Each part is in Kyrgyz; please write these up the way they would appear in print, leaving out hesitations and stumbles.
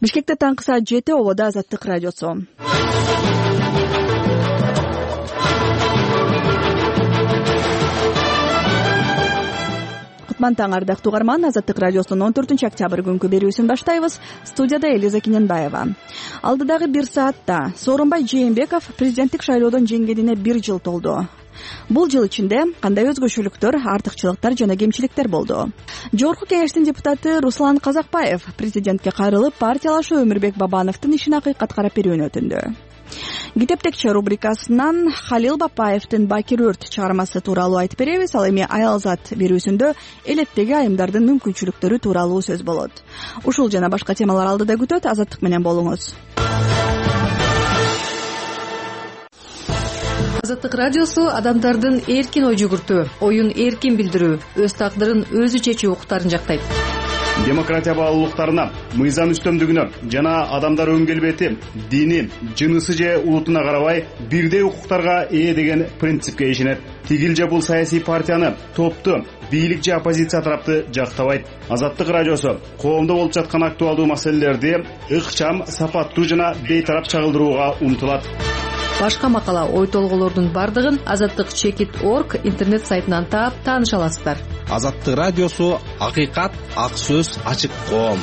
Бишкекте таңкы саат 7 обода Азаттык радиосу. Кутман таң ардактуу угарман, Азаттык радиосунун 14-октябрь күнкү берүүсүн баштайбыз. Студияда Элиза Киненбаева. Алдыдагы бир саатта Сооронбай Жээнбеков президенттик шайлоодон жеңгенине 1 жыл толду. Бул жыл ичинде кандай өзгөчөлүктөр, артыкчылыктар жана кемчиликтер болду? Жогорку кеңештин депутаты Руслан Казакбаев президентке кайрылып, партиялашуу Өмүрбек Бабановдун ишин акыйкат карап берүүнү өтүндү. Китептекче рубрикасынан Халил Бапаевдин Бакир өрт чыгармасы тууралуу айтып беребиз. Ал эми Аялзат берүүсүндө элеттеги айымдардын мүмкүнчүлүктөрү тууралуу сөз болот. Ушул жана башка темалар алдыда күтөт. Азаттык менен болуңуз. Азаттык радиосу адамдардын эркин ой жүгүртүү, оюн эркин билдирүү, өз тагдырын өзү чечүү укуктарын жактайт. Демократия баалуулуктарына, мыйзам үстөмдүгүнө жана адамдар өн келбети, дини, жынысы же улутуна карабай бирдей укуктарга ээ деген принципке ишенет. Тигил же бул саясий партияны, топту, бийлик же оппозиция тарапты жактабайт. Азаттык радиосу коомдо болуп жаткан актуалдуу маселелерди ыкчам, сапаттуу жана бейтарап чагылдырууга умтулат. Башка макала, ой толголордун бардыгын azattik.org интернет сайтынан таап тааныша аласыздар. Азаттык радиосу акыйкат, ак сөз, ачык коом.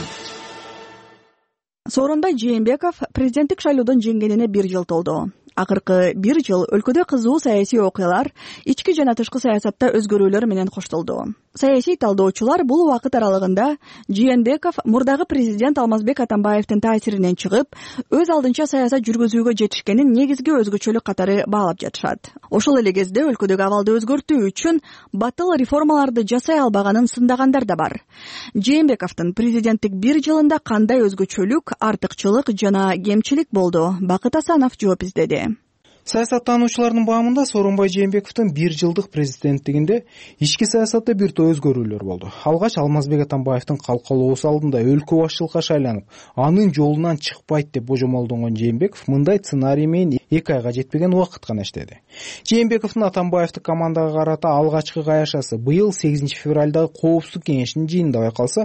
Сооронбай Жээнбеков президенттик шайлоодон жеңгенине 1 жыл толду. Акыркы 1 жыл өлкөдө кызуу саясий окуялар, ички жана тышкы саясатта өзгөрүүлөр менен коштолду. Саясий талдоочулар бул убакыт аралыгында Жээнбеков мурдагы президент Алмазбек Атамбаевдин таасиринен чыгып, өз алдынча саясат жүргүзүүгө жетишкенин негизги өзгөчөлүк катары баалап жатышат. Ошол эле кезде өлкөдөгү абалды өзгөртүү үчүн батыл реформаларды жасай албаганын сындагандар да бар. Жээнбековдун президенттик 1 жылында кандай өзгөчөлүк, артыкчылык жана кемчилик болду? Бакыт Асанов жооп издеди. Саясаттануучулардын баамында Сооронбай Жээнбековдун 1 жылдык президенттигинде ички саясатта бир топ өзгөрүүлөр болду. Алгач Алмазбек Атамбаевдин калкалоосу алдында өлкө башчылыкка шайланып, анын жолунан чыкпайт деп божомолдонгон Жээнбеков мындай сценарий менен 2 айга жетпеген убакыт гана иштеди. Жээнбековдун Атамбаевдик командага карата алгачкы каяшасы быйыл 8 февралдагы Коопсуздук кеңешинин жыйынында байкалса,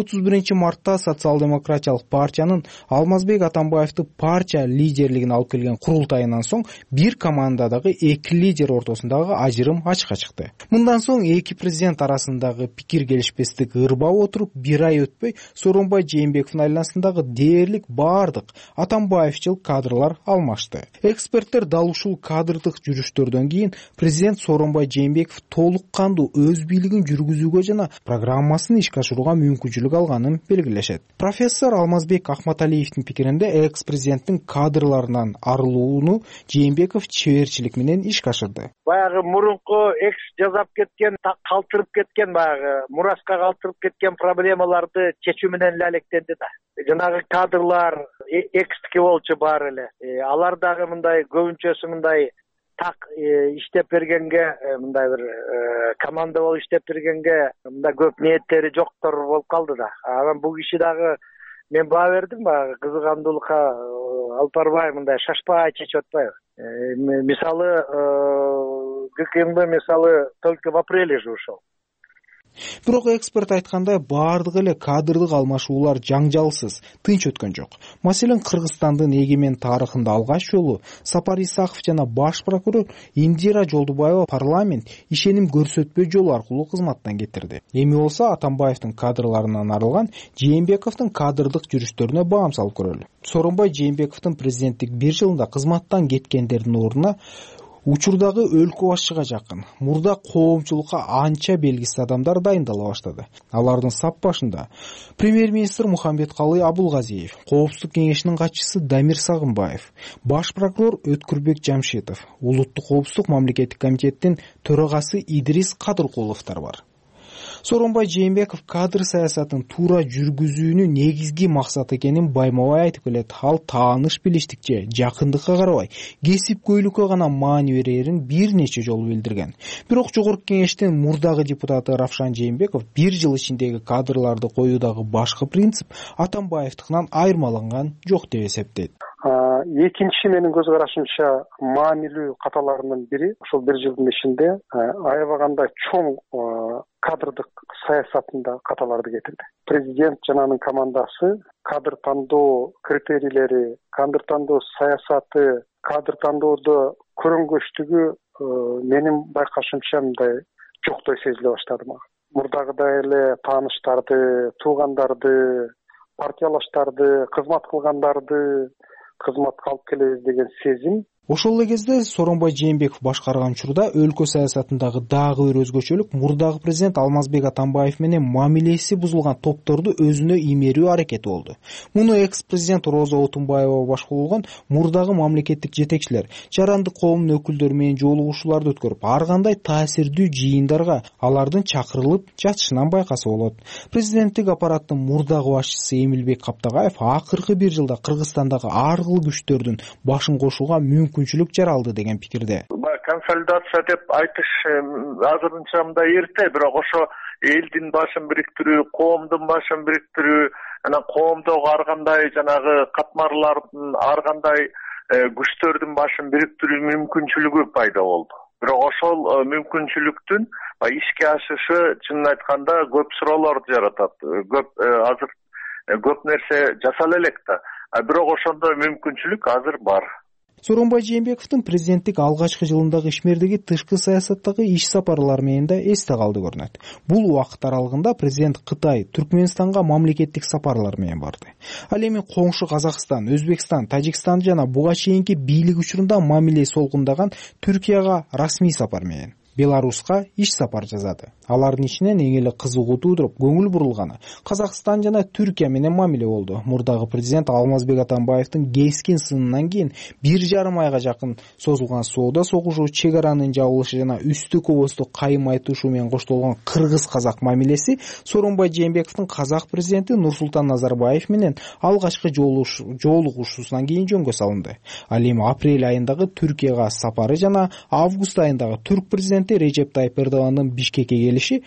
31 мартта социал-демократиялык партиянын Алмазбек Атамбаевди партия лидерлигине алып келген курултайынан соң бир командадагы 2 лидер ортосундагы ажырым ачыкка чыкты. Мындан соң эки президент арасындагы пикир келишпестик ырбап отуруп, 1 ай өтпөй Сооронбай Жээнбековдун айланасындагы дээрлик бардык Атамбаевчыл кадрлар алмашты. Эксперттер дал ушул кадрдык жүрүштөрдөн кийин президент Сооронбай Жээнбеков толук кандуу өз бийлигин жүргүзүүгө жана программасын ишке ашырууга мүмкүнчүлүк алганын белгилешет. Профессор Алмазбек Ахматалиевдин пикиринде экс-президенттин кадрларынан арылууну Жээнбеков чеберчилик менен ишке ашырды. Баягы мурунку экс жазап кеткен, калтырып кеткен, баягы мураска калтырып кеткен проблемаларды чечүү менен эле алектенди да. Жанагы кадрлар экстики болчу бар эле. Алар дагы мындай көбүнчөсү мындай так иштеп бергенге, мындай бир команда болуп иштеп бергенге мындай көп ниеттери жоктор болуп калды да. Анан бул киши дагы мен баа бердим, баягы кызыгандуулукка алып барбай, мындай шашпай чечип атпайбы. Мисалы, ГКМБ мисалы только в апреле же ушел. Бирок эксперт айткандай, бардык эле кадрдык алмашуулар жаңжалсыз, тынч өткөн жок. Маселен, Кыргызстандын эгемен тарыхында алгач жолу Сапар Исаков жана баш прокурор Индира Жолдубаева парламент ишеним көрсөтпөө жолу аркылуу кызматтан кетирди. Эми болсо Атамбаевдин кадрларынан арылган Жээнбековдун кадрдык жүрүштөрүнө баам салып көрөлү. Сооронбай Жээнбековдун президенттик 1 жылында кызматтан кеткендердин ордуна учурдагы өлкө башчыга жакын, мурда коомчулукка анча белгисиз адамдар дайындала баштады. Алардын сап башында премьер-министр Мухамбеткалый Абулгазиев, Коопсуздук кеңешинин катчысы Дамир Сагынбаев, баш прокурор Өткүрбек Жамшитов, Улуттук коопсуздук мамлекеттик комитеттин төрагасы Идрис Кадыркуловдор бар. Сооронбай Жээнбеков кадр саясатын туура жүргүзүүнүн негизги максаты экенин байма-бай айтып келет. Ал тааныш билиштикче, жакындыкка карабай, кесипкөйлүккө гана маани берерин бир нече жолу билдирген. Бирок жогорку кеңештин мурдагы депутаты Равшан Жээнбеков 1 жыл ичиндеги кадрларды коюудагы башкы принцип Атамбаевдикынан айырмаланган жок деп эсептейт. Экинчи менин көз карашымча маанилүү каталарынын бири ушул бир жылдын ичинде аябагандай чоң кадрдык саясатында каталарды кетирди. Президент жана анын командасы кадр тандоо критерийлери, кадр тандоо саясаты, кадр тандоодо көрөнгөчтүгү менин байкашымча мындай жоктой сезиле баштады мага. Мурдагыдай эле тааныштарды, туугандарды, партиялаштарды, кызмат кылгандарды кызматка алып келебиз деген сезим. Ошол эле кезде Сооронбай Жээнбеков башкарган учурда өлкө саясатындагы дагы бир өзгөчөлүк мурдагы президент Алмазбек Атамбаев менен мамилеси бузулган топторду өзүнө имерүү аракети болду. Муну экс-президент Роза Отунбаева башкарган мурдагы мамлекеттик жетекчилер, жарандык коомдун өкүлдөрү менен жолугушууларды өткөрүп, ар кандай таасирдүү жыйындарга алардын чакырылып жатышынан байкаса болот. Президенттик аппараттын мурдагы башчысы Эмилбек Каптагаев акыркы бир жылда Кыргызстандагы ар кыл күчтөрдүн башын кошууга мүмкүнчүлүк жаралды деген пикирде. Консолидация деп айтыш азырынча мындай эрте, бирок ошо элдин башын бириктирүү, коомдун башын бириктирүү, анан коомдогу ар кандай жанагы катмарлардын, ар кандай күчтөрдүн башын бириктирүү мүмкүнчүлүгү пайда болду. Бирок ошол мүмкүнчүлүктүн ишке ашышы чынын айтканда көп суроолорду жаратат. Азыр көп нерсе жасала элек да. Бирок ошондой мүмкүнчүлүк азыр бар. Сооронбай Жээнбековдун президенттик алгачкы жылындагы ишмердиги тышкы саясаттагы иш сапарлары менен да эсте калды көрүнөт. Бул убакыт аралыгында президент Кытай, Түркмөнстанга мамлекеттик сапарлар менен барды. Ал эми коңшу Казакстан, Өзбекстан, Тажикстан жана буга чейинки бийлик учурунда мамиле солгундаган Түркияга расмий сапар менен, Беларуска иш сапар жасады. Алардын ичинен эң эле кызыгуу туудуруп, көңүл бурулганы Казакстан жана Түркия менен мамиле болду. Мурдагы президент Алмазбек Атамбаевдин кескин сынынан кийин 1,5 айга жакын созулган соода согушу, чек аранын жабылышы жана үстү кобосту кайым айтышуу менен коштолгон кыргыз-казак мамилеси Сооронбай Жээнбековдун казак президенти Нурсултан Назарбаев менен алгачкы жолугушуусунан кийин жөнгө салынды. Ал эми апрель айындагы Түркияга сапары жана август айындагы түрк президенти Режеп Тайып Эрдогандын Бишкекке келиши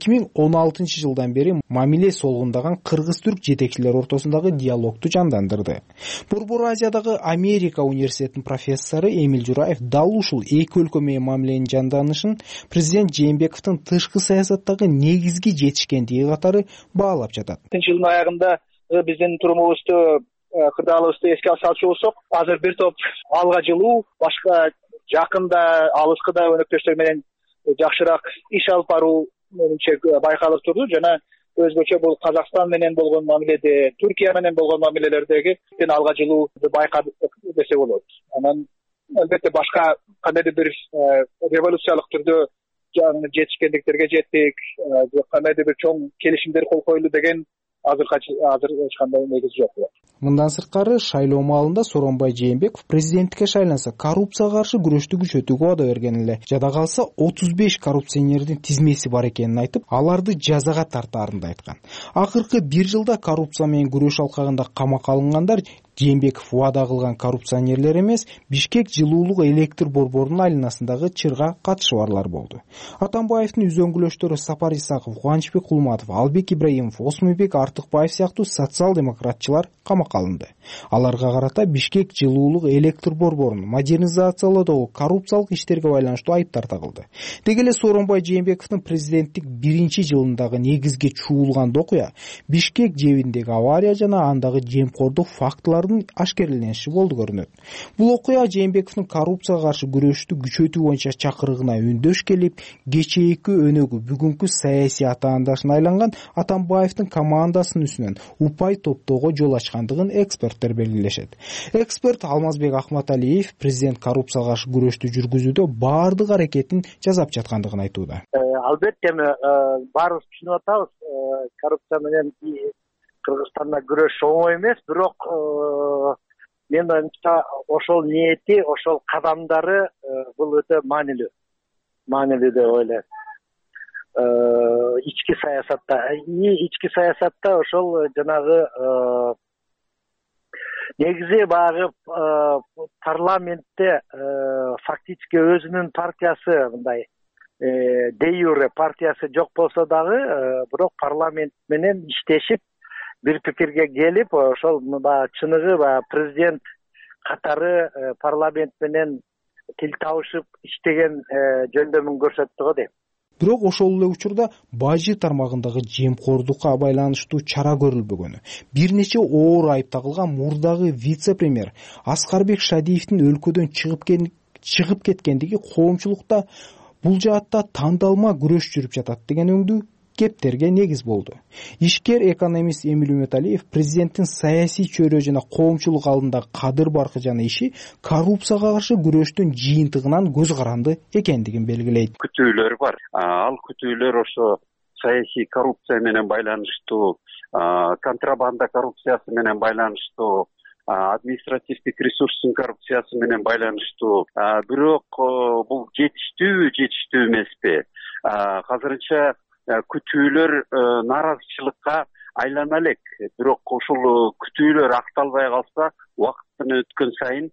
2016 жылдан бери мамиле солгундаган кыргыз-түрк жетекчилер ортосундагы диалогду жандандырды. Борбор Азиядагы Америка университетинин профессору Эмил Жураев дал ушул эки өлкө менен мамиленин жанданышын президент Жээнбековдун тышкы саясаттагы негизги жетишкендиги катары баалап жатат. Жылдын аягында биздин турумубузду, кырдаалыбызды эске салчу болсок, азыр бир топ алга жылуу, башка жакында, алыскыда өнөктөштөр менен жакшыраак иш алып баруу менимче байкалып турду жана өзгөчө бул Казакстан менен болгон мамиледе, Түркия менен болгон мамилелердеги алга жылууну байкадык десе болот. Анан албетте башка кандайдыр бир революциялык түрдө жетишкендиктерге жеттик, кандайдыр бир чоң келишимдер кол коюлду деген азыр эч кандай негиз жок. Мындан сырткары шайлоо маалында Сооронбай Жээнбеков президенттикке шайланса коррупцияга каршы күрөштү күчөтүүгө убада берген эле. Жада калса 35 коррупционердин тизмеси бар экенин айтып, аларды жазага тартаарын да айткан. Акыркы бир жылда коррупция менен күрөш алкагында камакка алынгандар Жээнбеков убада кылган коррупционерлер эмес, Бишкек жылуулук электр борборунун айланасындагы чырга катышы барлар болду. Атамбаевдин үзөңгүлөштөрү Сапар Исаков, Кубанычбек Кулматов, Албек Ибраимов, Осмонбек Артыкбаев сыяктуу социал-демократчылар камакка алынды. Аларга карата Бишкек жылуулук электр борборун модернизациялоодогу коррупциялык иштерге байланыштуу айыптар тагылды. Деги эле Сооронбай Жээнбековдун президенттик биринчи жылындагы негизги чуулган окуя Бишкек жебиндеги авария жана андагы жемкордук фактылардын ашкерлениши болду көрүнөт. Бул окуя Жээнбековдун коррупцияга каршы күрөштү күчөтүү боюнча чакырыгына үндөш келип, кечээки өнөгү бүгүнкү саясий атаандашына айланган Атамбаевдин командасынын үстүнөн упай топтоого жол ачкандыгын эксперттер белгилешет. Эксперт Алмазбек Ахматалиев президент коррупцияга каршы күрөштү жүргүзүүдө баардык аракетин жасап жаткандыгын айтууда. Албетте баарыбыз түшүнүп атабыз, коррупция менен Кыргызстанда күрөш оңой эмес, бирок мен оюмча ошол ниети, ошол кадамдары бул өтө маанилүү деп ойлойм. Ички саясатта ошол жанагы негизи багы парламентте фактически өзүнүн партиясы мындай де юре партиясы жок болсо дагы, бирок парламент менен иштешип бир пикирге келип, ошол чыныгы президент катары парламент менен тил табышып иштеген жөндөмүн көрсөттү го дейм. Бирок ошол эле учурда бажы тармагындагы жемкордукка байланыштуу чара көрүлбөгөнү, бир нече оор айып тагылган мурдагы вице-премьер Аскарбек Шадиевдин өлкөдөн чыгып кеткендиги коомчулукта бул жаатта тандалма күрөш жүрүп жатат деген өңдүү кептерге негиз болду. Ишкер экономист Эмиль Үмөталиев президенттин саясий чөйрө жана коомчулук алдындагы кадыр баркы жана иши коррупцияга каршы күрөштүн жыйынтыгынан көз каранды экендигин белгилейт. Күтүүлөр бар. Ал күтүүлөр ошо саясий коррупция менен байланыштуу, контрабанда коррупциясы менен байланыштуу, административдик ресурстун коррупциясы менен байланыштуу. Бирок бул жетиштүү эмеспи? Азырынча күтүүлөр нааразычылыкка айлана элек. Бирок ушул күтүүлөр акталбай калса, убакыт өткөн сайын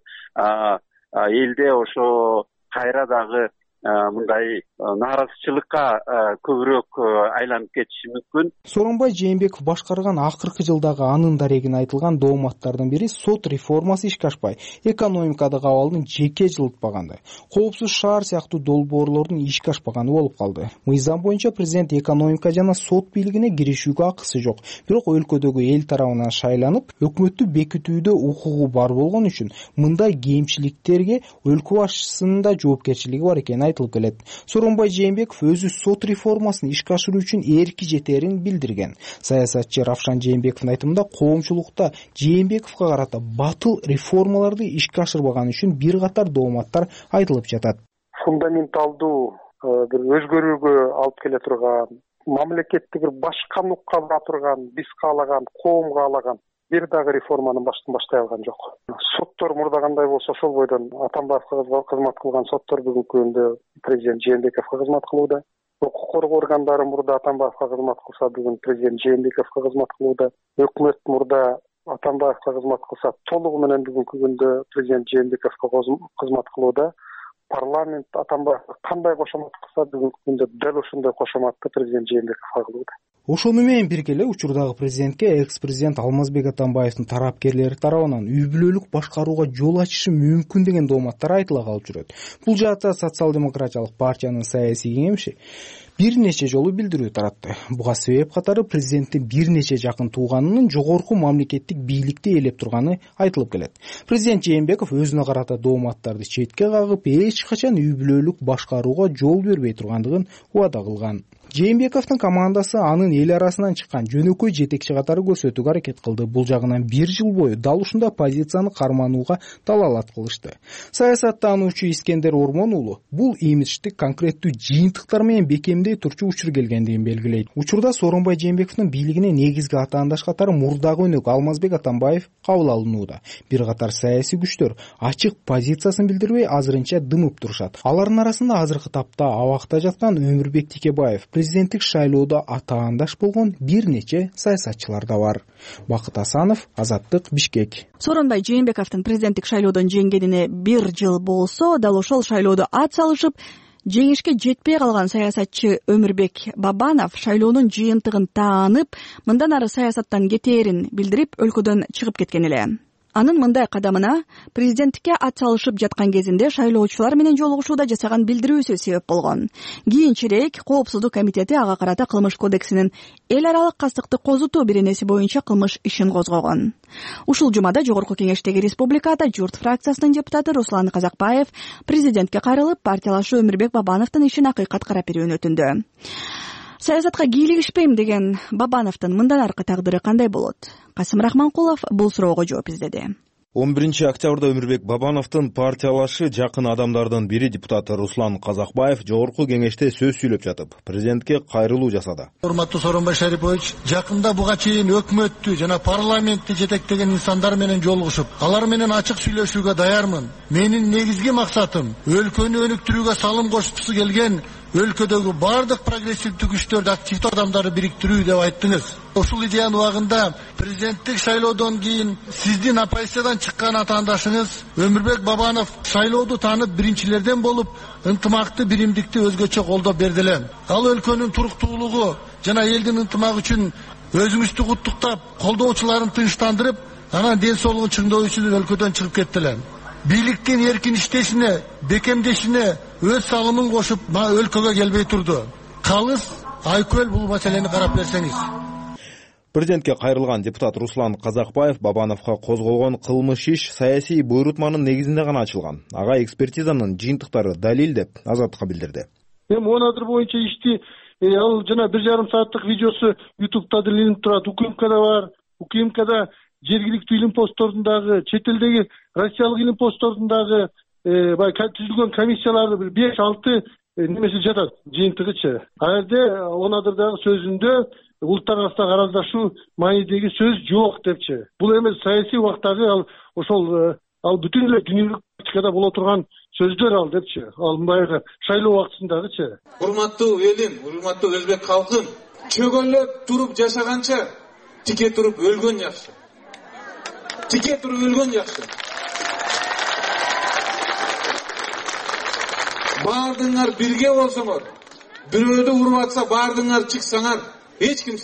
элде ошо кайра дагы мындай нааразычылыкка көбүрөөк айланып кетиши мүмкүн. Сооронбай Жээнбеков башкарган акыркы жылдагы анын дарегине айтылган дооматтардын бири сот реформасы ишке ашпай, экономикадагы абалдын жеке жылытпаганды, коопсуз шаар сыяктуу долбоорлордун ишке ашпаганы болуп калды. Мыйзам боюнча президент экономика жана сот бийлигине киришүүгө акысы жок. Бирок өлкөдөгү эл тарабынан шайланып, өкмөттү бекитүүдө укугу бар болгон үчүн мындай кемчиликтерге өлкө башчысынын да жоопкерчилиги бар экени айтылып келет. Сооронбай Жээнбеков өзү сот реформасын ишке ашыруу үчүн эрки жетерин билдирген. Саясатчы Равшан Жээнбековдун айтымында коомчулукта Жээнбековго карата батыл реформаларды ишке ашырбаганы үчүн бир катар дооматтар айтылып жатат. Фундаменталдуу бир өзгөрүүгө алып келе турган, мамлекетти бир башка нукка бара турган, биз каалаган, коом каалаган бир дагы реформанын баштай алган жок. Соттор мурда кандай болсо ошол бойдон Атамбаевга кызмат кылган соттор бүгүнкү күндө президент Жээнбековго кызмат кылууда. Укук коргоо органдары мурда Атамбаевга кызмат кылса, бүгүн президент Жээнбековго кызмат кылууда. Өкмөт мурда Атамбаевга кызмат кылса, толугу менен бүгүнкү күндө президент Жээнбековго кызмат кылууда. Парламент Атамбаевга кандай кошомат кылса, бүгүнкү күндө дал ошондой кошоматты президент Жээнбековго кылууда. Ошону менен бирге эле учурдагы президентке экс-президент Алмазбек Атамбаевдин тарапкерлери тарабынан үй бүлөлүк башкарууга жол ачышы мүмкүн деген дооматтар айтыла калып жүрөт. Бул жаатта социал-демократиялык партиянын саясий кеңеши бир нече жолу билдирүү таратты. Буга себеп катары президенттин бир нече жакын тууганынын жогорку мамлекеттик бийликти ээлеп турганы айтылып келет. Президент Жээнбеков өзүнө карата дооматтарды четке кагып, эч качан үй бүлөлүк башкарууга жол бербей тургандыгын убада кылган. Жээнбековдун командасы анын эл арасынан чыккан жөнөкөй жетекчи катары көрсөтүүгө аракет кылды. Бул жагынан бир жыл бою дал ушундай позицияны карманууга далалат кылышты. Саясаттануучу Искендер Ормон уулу бул имиджди конкреттүү жыйынтыктар менен бекемдей турчу учур келгендигин белгилейт. Учурда Сооронбай Жээнбековдун бийлигине негизги атаандаш катары мурдагы өнөк Алмазбек Атамбаев кабыл алынууда. Бир катар саясий күчтөр ачык позициясын билдирбей азырынча дымып турушат. Алардын арасында азыркы тапта абакта жаткан Өмүрбек Текебаев, президенттик шайлоодо атаандаш болгон бир нече саясатчылар да бар. Бакыт Асанов, Азаттык, Бишкек. Сооронбай Жээнбековдун президенттик шайлоодон жеңгенине бир жыл болсо, дал ошол шайлоодо ат салышып, жеңишке жетпей калган саясатчы Өмүрбек Бабанов шайлоонун жыйынтыгын таанып, мындан ары саясаттан кетээрин билдирип, өлкөдөн чыгып кеткен эле. Анын мындай кадамына президенттикке ат салышып жаткан кезинде шайлоочулар менен жолугушууда жасаган билдирүүсү себеп болгон. Кийинчерээк Коопсуздук комитети ага карата кылмыш кодексинин эл аралык кастыкты козутуу беренеси боюнча кылмыш ишин козгогон. Ушул жумада Жогорку Кеңештеги Республикада Журт фракциясынын депутаты Руслан Казакбаев президентке кайрылып, партиялашы Өмүрбек Бабановдун ишин акыйкат карап берүүнү өтүндү. Саясатка кийлигишпейм деген Бабановдун мындан аркы тагдыры кандай болот? Касым Рахманкулов бул суроого жооп издеди. 11-октябрда Өмүрбек Бабановдун партиялашы жакын адамдардын бири депутаты Руслан Казакбаев Жогорку Кеңеште сөз сүйлөп жатып, президентке кайрылуу жасады. Урматтуу Сооронбай Шарипович, жакында буга чейин өкмөттү жана парламентти жетектеген инсандар менен жолугушуп, алар менен ачык сүйлөшүүгө даярмын. Менин негизги максатым өлкөнү өнүктүрүүгө салым кошкусу келген өлкөдөгү бардык прогрессивдүү күчтөрдү, активдүү адамдарды бириктирүү деп айттыңыз. Ушул идеянын убагында президенттик шайлоодон кийин сиздин оппозициядан чыккан атаандашыңыз Өмүрбек Бабанов шайлооду таанып биринчилерден болуп, ынтымакты, биримдикти өзгөчө колдоп берди эле. Ал өлкөнүн туруктуулугу жана элдин ынтымагы үчүн өзүңүздү куттуктап, колдоочуларын тынчтандырып, анан ден соолугун чыңдоо үчүн өлкөдөн чыгып кетти элем. Бийликтин эркин иштешине, бекемдешине өз салымын кошуп, өлкөгө келбей турду. Калыс Айкөл бул маселени карап берсеңиз. Президентке кайрылган депутат Руслан Казакбаев Бабановго козголгон кылмыш иш саясий буйрутманын негизинде гана ачылган. Ага экспертизанын жыйынтыктары далил деп Азаттыкка билдирди. Эми 10 адыр боюнча ишти ал жана 1,5 сааттык видеосу YouTube'да илинип турат. УКМКда бар. УКМКда жергиликтүү илим постторундагы, чет элдеги Россиялык илим постторундагы баягы түзүлгөн комиссияларды бир 5-6 немеси жатат, жыйынтыгычы. Ал жерде 10 адырдагы сөзүндө улуттар арасындагы араздашуу маанидеги сөз жок депчи. Бул эми саясий убактагы ал бүтүн эле дүнүлүк практикада боло турган сөздөр ал депчи. Ал баягы шайлоо убактысындагычы. Урматтуу элим, урматтуу өзбек калкым, чөгөлөп туруп жашаганча тике туруп өлгөн жакшы. Тике туруп өлгөн жакшы. Бардыңар бирге болсоңор, бирөөдү уруп атса бардыңар чыксаңар, эч ким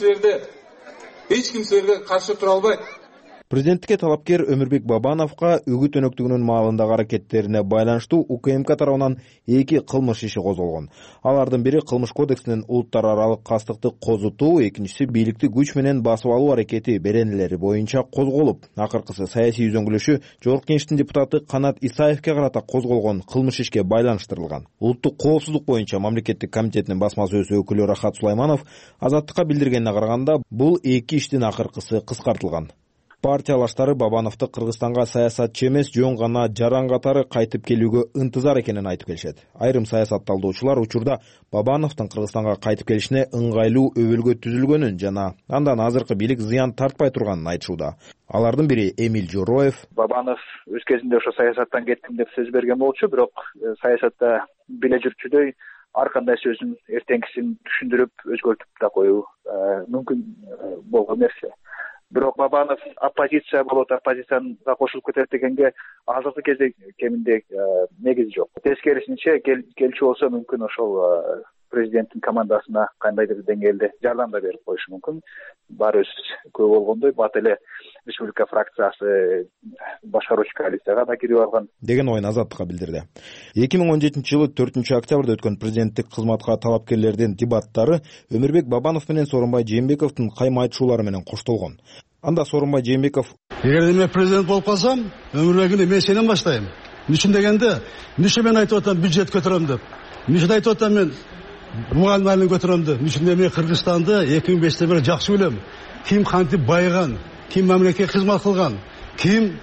силерге каршы тура албайт. Президенттикке талапкер Өмүрбек Бабановго үгүт өнөктүгүнүн маалындагы аракеттерине байланыштуу УКМК тарабынан 2 кылмыш иши козголгон. Алардын бири кылмыш кодексинин улуттар аралык кастыкты козутуу, экинчиси бийликти күч менен басып алуу аракети беренелери боюнча козголуп, акыркысы саясий үзөңгүлөшү Жогорку Кеңештин депутаты Канат Исаевке карата козголгон кылмыш ишке байланыштырылган. Улуттук коопсуздук боюнча мамлекеттик комитетинин басма сөз өкүлү Рахат Сулайманов Азаттыкка билдиргенине караганда бул 2 иштин акыркысы кыскартылган. Партиялаштары Бабановду Кыргызстанга саясатчы эмес, жөн гана жаран катары кайтып келүүгө ынтызар экенин айтып келишет. Айрым саясат талдоочулар учурда Бабановдун Кыргызстанга кайтып келишине ыңгайлуу өбөлгө түзүлгөнүн жана андан азыркы бийлик зыян тартпай турганын айтышууда. Алардын бири Эмиль Жороев. Бабанов өз кезинде ошо саясаттан кеттим деп сөз берген болчу, бирок саясатта биле жүрчүдөй ар кандай сөзүн эртеңкисин түшүндүрүп өзгөртүп да коюу мүмкүн болгон нерсе. Бирок Бабанов оппозиция болот, оппозицияга кошулуп кетет дегенге азыркы кезде кеминде негиз жок. Тескерисинче келчү болсо мүмкүн ошол президенттин командасына кандайдыр деңгээлде жардам да берип коюшу мүмкүн. Баарыбыз көп болгондой бат эле республика фракциясы башкаруучу коалицияга да кирип алган деген оюн Азаттыкка билдирди. 2017-жылы 4-октябрда өткөн президенттик кызматка талапкерлердин дебаттары Өмүрбек Бабанов менен Сооронбай Жээнбековдун кайма айтышуулары менен коштолгон. Анда Сооронбай Жээнбеков: "Эгерде мен президент болуп калсам, Өмүрбекти мен сенен баштайм. Үчүн дегенде, неше мен айтып атам бюджет көтөрөм деп. Неше айтып атам мен буган малын көтөрөм деп. Үчүн мен Кыргызстанды 2005-те бери жакшы билем. Ким кантип байыган, ким мамлекетке кызмат кылган, ким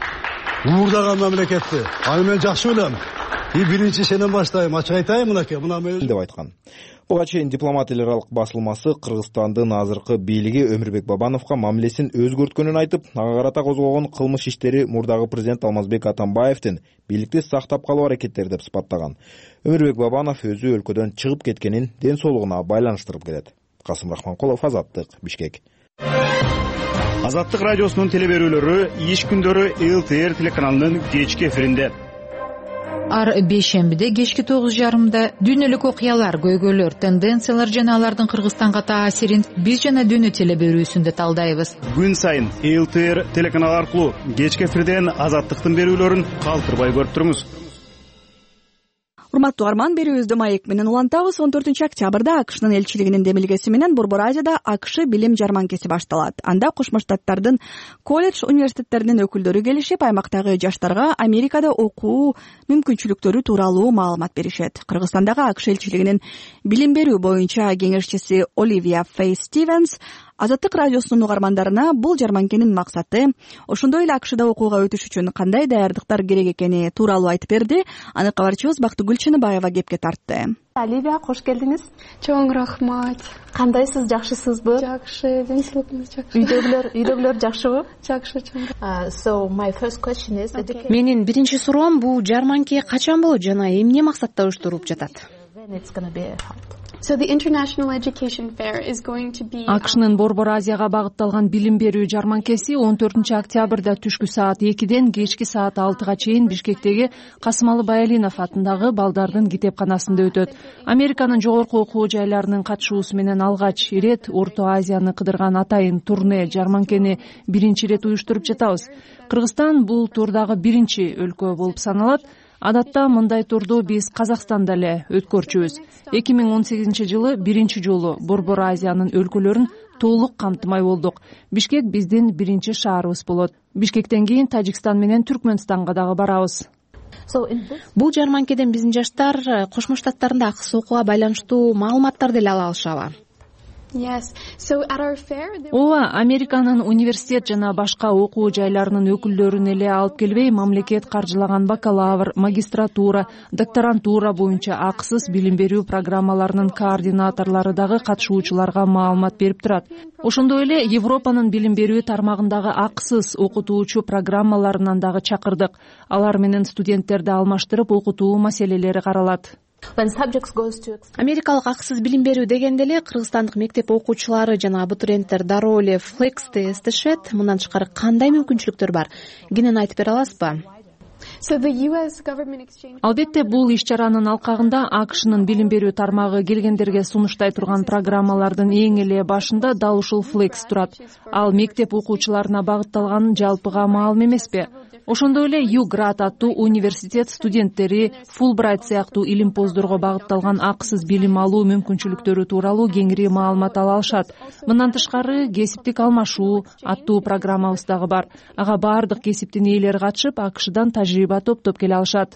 уурдаган мамлекетти. Аны мен жакшы билем. Биринчи сенен баштайм, ачык айтайын мынакей, мына мен деп айткан. Буга чейин дипломат эл аралык басылмасы Кыргызстандын азыркы бийлиги Өмүрбек Бабановго мамилесин өзгөрткөнүн айтып, ага карата козголгон кылмыш иштери мурдагы президент Алмазбек Атамбаевдин бийликти сактап калуу аракеттери деп сыпаттаган. Өмүрбек Бабанов өзү өлкөдөн чыгып кеткенин ден соолугуна байланыштырып келет. Касым Рахманкулов, Азаттык, Бишкек. Азаттык радиосунун телеберүүлөрү иш күндөрү ЛТР телеканалынын кечки эфиринде. Ар бейшембиде кечки 9:30 дүйнөлүк окуялар, көйгөйлөр, тенденциялар жана алардын Кыргызстанга таасирин биз жана дүйнө телеберүүсүндө талдайбыз. Күн сайын ЛТР телеканалы аркылуу кечки эфирден Азаттыктын берүүлөрүн калтырбай көрүп туруңуз. Урматтуу угарман, берүүбүздү маек менен улантабыз. 14-октябрда АКШнын элчилигинин демилгеси менен Борбор Азияда АКШ билим жарманкеси башталат. Анда Кошмо Штаттардын колледж, университеттеринин өкүлдөрү келишип, аймактагы жаштарга Америкада окуу мүмкүнчүлүктөрү тууралуу маалымат беришет. Кыргызстандагы АКШ элчилигинин билим берүү боюнча кеңешчиси Оливия Фей Стивенс Азаттык радиосунун угармандарына бул жарманкенин максаты, ошондой эле АКШда окууга өтүш үчүн кандай даярдыктар керек экени тууралуу айтып берди. Аны кабарчыбыз Бактыгүл Чыныбаева кепке тартты. Оливия, кош келдиңиз. Чоң рахмат. Кандайсыз, жакшысызбы? Жакшы, ден соолугуңуз жакшы. Үйдөгүлөр жакшыбы? Жакшы, чоң. Менин биринчи суроом, бул жарманке качан болот жана эмне максатта уюштуруп жатат? акшнын Борбор Азияга багытталган билим берүү жарманкеси 14 октябрда түшкү саат 2ден кечки саат 6га чейин Бишкектеги Касымалы Баялинов атындагы балдардын китепканасында өтөт. Американын жогорку окуу жайларынын катышуусу менен алгач ирет Орто Азияны кыдырган атайын турне жарманкени биринчи ирет уюштуруп жатабыз. Кыргызстан бул турдагы биринчи өлкө болуп саналат. Адатта мындай турду биз Казакстанда эле өткөрчүбүз. 2018-жылы биринчи жолу Борбор Азиянын өлкөлөрүн толук камтымай болдук. Бишкек биздин биринчи шаарыбыз болот. Бишкектен кийин Тажикстан менен Түркмөнстанга дагы барабыз. Бул жарманкеден биздин жаштар Кошмо Штаттарында акысыз окууга байланыштуу маалыматтарды эле ала алышабы? Ооба, Американын университет жана башка окуу жайларынын өкүлдөрүн эле алып келбей, мамлекет каржылаган бакалавр, магистратура, докторантура боюнча акысыз билим берүү программаларынын координаторлору дагы катышуучуларга маалымат берип турат. Ошондой эле Европанын билим берүү тармагындагы акысыз окутуучу программаларынан дагы чакырдык. Алар менен студенттерди алмаштырып окутуу маселелери каралат. Америкалык акысыз билим берүү дегенде эле кыргызстандык мектеп окуучулары жана абитуриенттер дароо эле флексти эстешет. Мындан тышкары кандай мүмкүнчүлүктөр бар? Кенен айтып бере аласызбы? Албетте, бул иш-чаранын алкагында акшнын билим берүү тармагы келгендерге сунуштай турган программалардын эң эле башында дал ушул флекс турат. Ал мектеп окуучуларына багытталган жалпыга маалым эмеспи? Ошондой эле Юград аттуу университет студенттери Фулбрайт сыяктуу илимпоздорго багытталган акысыз билим алуу мүмкүнчүлүктөрү тууралуу кеңири маалымат ала алышат. Мындан тышкары кесиптик алмашуу аттуу программабыз дагы бар. Ага баардык кесиптин ээлери катышып, акшдан тажрыйба топтоп келе алышат.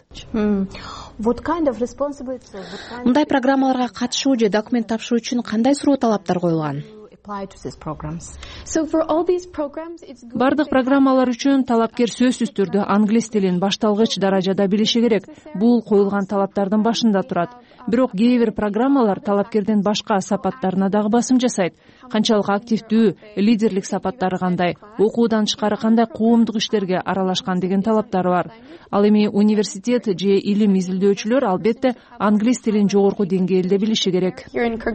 Мындай программаларга катышуу же документ тапшыруу үчүн кандай суроо талаптар коюлган? Бардык программалар үчүн талапкер сөзсүз түрдө англис тилин башталгыч даражада билиши керек. Бул коюлган талаптардын башында турат. Бирок кээ бир программалар талапкердин башка сапаттарына дагы басым жасайт. Канчалык активдүү, лидерлик сапаттары кандай, окуудан тышкары кандай коомдук иштерге аралашкан деген талаптары бар. Ал эми университет же илим изилдөөчүлөр албетте англис тилин жогорку деңгээлде билиши керек.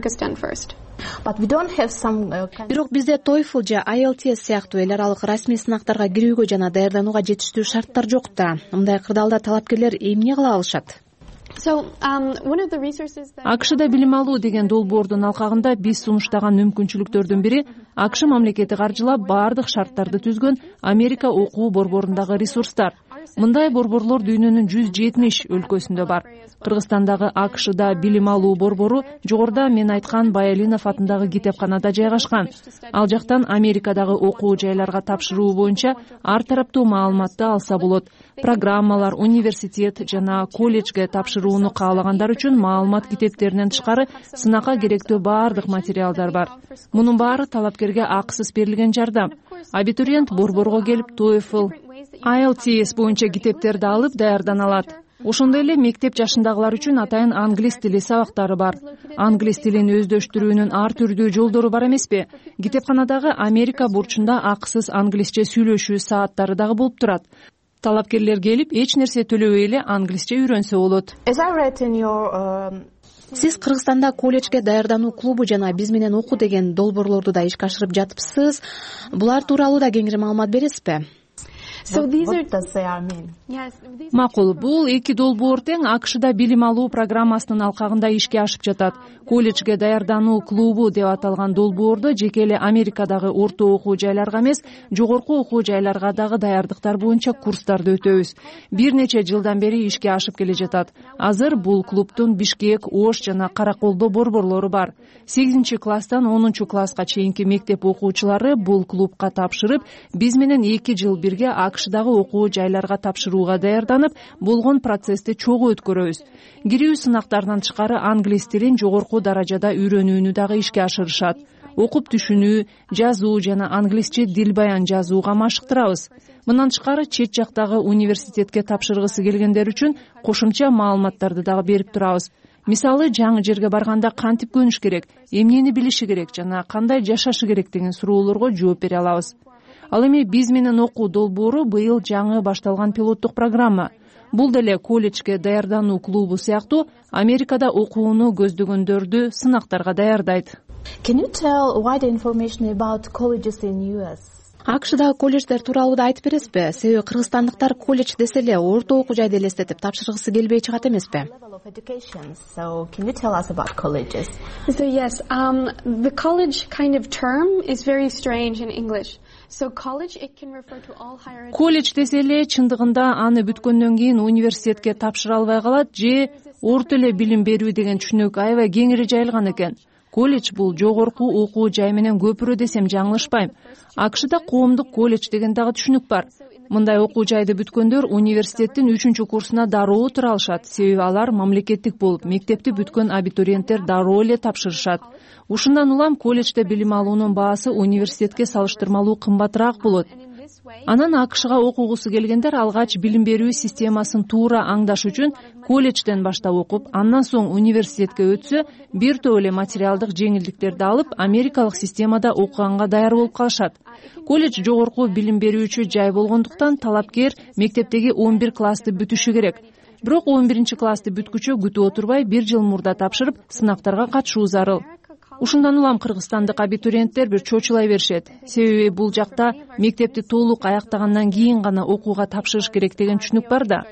Бирок бизде TOEFL же IELTS сыяктуу эл аралык расмий сынактарга кирүүгө жана даярданууга жетиштүү шарттар жок да. Мындай кырдаалда талапкерлер эмне кыла алышат? АКШда билим алуу деген долбоордун алкагында биз сунуштаган мүмкүнчүлүктөрдүн бири АКШ мамлекети каржылап баардык шарттарды түзгөн Америка окуу борборундагы ресурстар. Мындай борборлор дүйнөнүн 170 өлкөсүндө бар. Кыргызстандагы АКШда билим алуу борбору жогоруда мен айткан Баялинов атындагы китепканада жайгашкан. Ал жактан Америкадагы окуу жайларга тапшыруу боюнча ар тараптуу маалыматты алса болот. Программалар, университет жана колледжге тапшырууну каалагандар үчүн маалымат китептеринен тышкары сынакка керектүү баардык материалдар бар. Мунун баары талапкерге акысыз берилген жардам. Абитуриент борборго келип TOEFL, IELTS боюнча китептерди алып даярдана алат. Ошондой эле мектеп жашындагылар үчүн атайын англис тили сабактары бар. Англис тилин өздөштүрүүнүн ар түрдүү жолдору бар эмеспи? Китепканадагы Америка бурчунда акысыз англисче сүйлөшүү сааттары дагы болуп турат. Талапкерлер келип эч нерсе төлөбөй эле англисче үйрөнсө болот. Сиз Кыргызстанда колледжге даярдануу клубу жана биз менен окуу деген долбоорлорду да ишке ашырып жатыпсыз. Булар тууралуу да кеңири маалымат бересизби? Макул, бул эки долбоор тең АКШда билим алуу программасынын алкагында ишке ашып жатат. Колледжге даярдануу клубу деп аталган долбоордо жеке эле Америкадагы орто окуу жайларга эмес, жогорку окуу жайларга дагы даярдыктар боюнча курстарды өтөбүз. Бир нече жылдан бери ишке ашып келе жатат. Азыр бул клубтун Бишкек, Ош жана Караколдо борборлору бар. 8-класстан 10-класска чейинки мектеп окуучулары бул клубка тапшырып, биз менен 2 жыл бирге АКШдагы окуу жайларга тапшырууга даярданып, болгон процессти чогуу өткөрөбүз. Кирүү сынактарынан тышкары англис тилин жогорку даражада үйрөнүүнү дагы ишке ашырышат. Окуп түшүнүү, жазуу жана англисче дил баян жазууга машыктырабыз. Мындан тышкары чет жактагы университетке тапшыргысы келгендер үчүн кошумча маалыматтарды дагы берип турабыз. Мисалы, жаңы жерге барганда кантип көнүш керек, эмнени билиши керек жана кандай жашашы керек деген суроолорго жооп бере алабыз. Ал эми биз менен окуу долбоору быйыл жаңы башталган пилоттук программа. бул деле колледжге даярдануу клубу сыяктуу Америкада окууну көздөгөндөрдү сынактарга даярдайт. АКШдагы колледждер тууралуу да айтып бересизби? Себеби кыргызстандыктар колледж десе эле орто окуу жайды элестетип тапшыргысы келбей чыгат эмеспи? So yes, the college kind of term is very strange in English. So college, it can refer to all higher education. Колледж десе эле чындыгында аны бүткөндөн кийин университетке тапшыра албай калат же орто эле билим берүү деген түшүнүк аябай кеңири жайылган экен. Колледж бул жогорку окуу жай менен көпүрө десем жаңылышпайм. АКШда коомдук колледж деген дагы түшүнүк бар. Мындай окуу жайды бүткөндөр университеттин 3 курсуна дароо тура алышат, себеби алар мамлекеттик болуп, мектепти бүткөн абитуриенттер дароо эле тапшырышат. Ушундан улам колледжде билим алуунун баасы университетке салыштырмалуу кымбатыраак болот. Анан АКШга окугусу келгендер алгач билим берүү системасын туура аңдаш үчүн колледжден баштап окуп, андан соң университетке өтсө, бир топ эле материалдык жеңилдиктерди алып, америкалык системада окуганга даяр болуп калышат. Колледж жогорку билим берүүчү жай болгондуктан талапкер мектептеги 11 классты бүтүшү керек. Бирок 11 классты бүткүчө күтүп отурбай 1 жыл мурда тапшырып, сынактарга катышуу зарыл. Ушундан улам кыргызстандык абитуриенттер бир чочулай беришет. Себеби бул жакта мектепти толук аяктагандан кийин гана окууга тапшырыш керек деген түшүнүк бар да.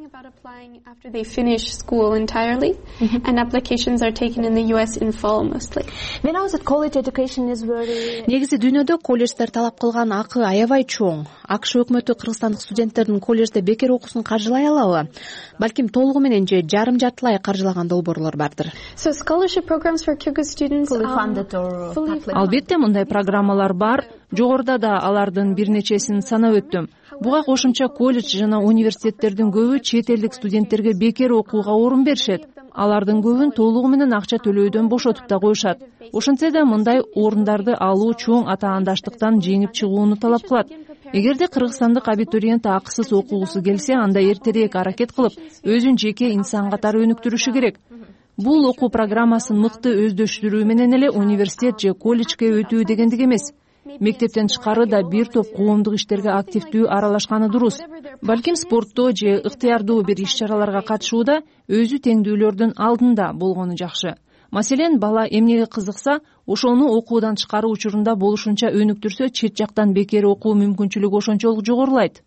After they finish school entirely, and applications are taken in the US in full mostly. When I was at college, education is very. Негизи дүйнөдө колледждер талап кылган акы аябай чоң. АКШ өкмөтү кыргызстандык студенттердин колледжде бекер окуусун каржылай алабы? Балким толугу менен же жарым-жартылай каржылаган долбоорлор бардыр. So scholarship programs for Kyrgyz students fully funded or partly. Албетте мындай программалар бар. Жогоруда да алардын бир нечесин санап өттүм. Буга кошумча колледж жана университеттердин көбү чет элдик студенттерге бекер окууга орун беришет. Алардын көбүн толугу менен акча төлөөдөн бошотуп да коюшат. Ошентсе да мындай орундарды алуу чоң атаандаштыктан жеңип чыгууну талап кылат. Эгерде кыргызстандык абитуриент акысыз окугусу келсе, анда эртерээк аракет кылып, өзүн жеке инсан катары өнүктүрүшү керек. Бул окуу программасын мыкты өздөштүрүү менен эле университет же колледжге өтүү дегендик эмес. Мектептен тышкары да бир топ коомдук иштерге активдүү аралашканы дурус. Балким спортто же ыктыярдуу бир иш-чараларга катышууда өзү теңдүүлөрдүн алдында болгону жакшы. Маселен, бала эмнеге кызыкса, ошону окуудан тышкары учурунда болушунча өнүктүрсө, чет жактан бекер окуу мүмкүнчүлүгү ошончолук жогорулайт.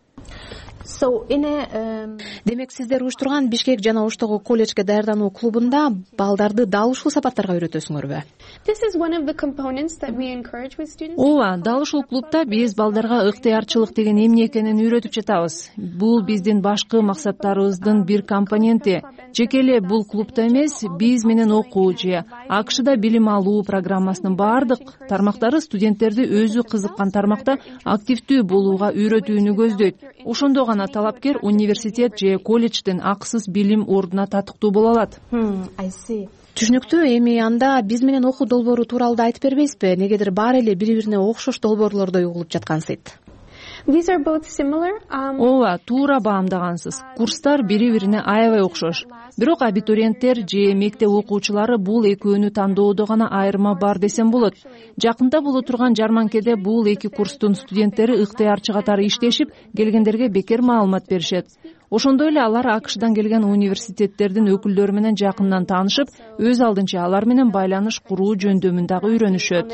Демек, сиздер уюштурган Бишкек жана Оштогу колледжге даярдануу клубунда балдарды дал ушул сапаттарга үйрөтөсүңөрбү? This is one of the components that we encourage with students. Ооба, дал ушул клубда биз балдарга ыктыярчылык деген эмне экенин үйрөтүп жатабыз. Бул биздин башкы максаттарыбыздын бир компоненти. Жеке эле бул клубда эмес, биз менен окуу же АКШда билим алуу программасынын бардык тармактары студенттерди өзү кызыккан тармакта активдүү болууга үйрөтүүнү көздөйт. Ошондо гана талапкер университет же колледжден акысыз билим ордуна татыктуу боло алат. Түшүнүктүү. Эми анда биз менен окуу долбоору тууралуу да айтып бербейсизби? Негедир баары эле бири-бирине окшош долбоорлордой угулуп жаткансыйт. These are both similar. Ооба, туура баамдагансыз. Курстар бири-бирине аябай окшош. Бирок абитуриенттер же мектеп окуучулары бул экөөнү тандоодо гана айырма бар десем болот. Жакында боло турган жарманкеде бул эки курстун студенттери ыктыярчы катары иштешип, келгендерге бекер маалымат беришет. Ошондой эле алар АКШдан келген университеттердин өкүлдөрү менен жакындан таанышып, өз алдынча алар менен байланыш куруу жөндөмүн дагы үйрөнүшөт.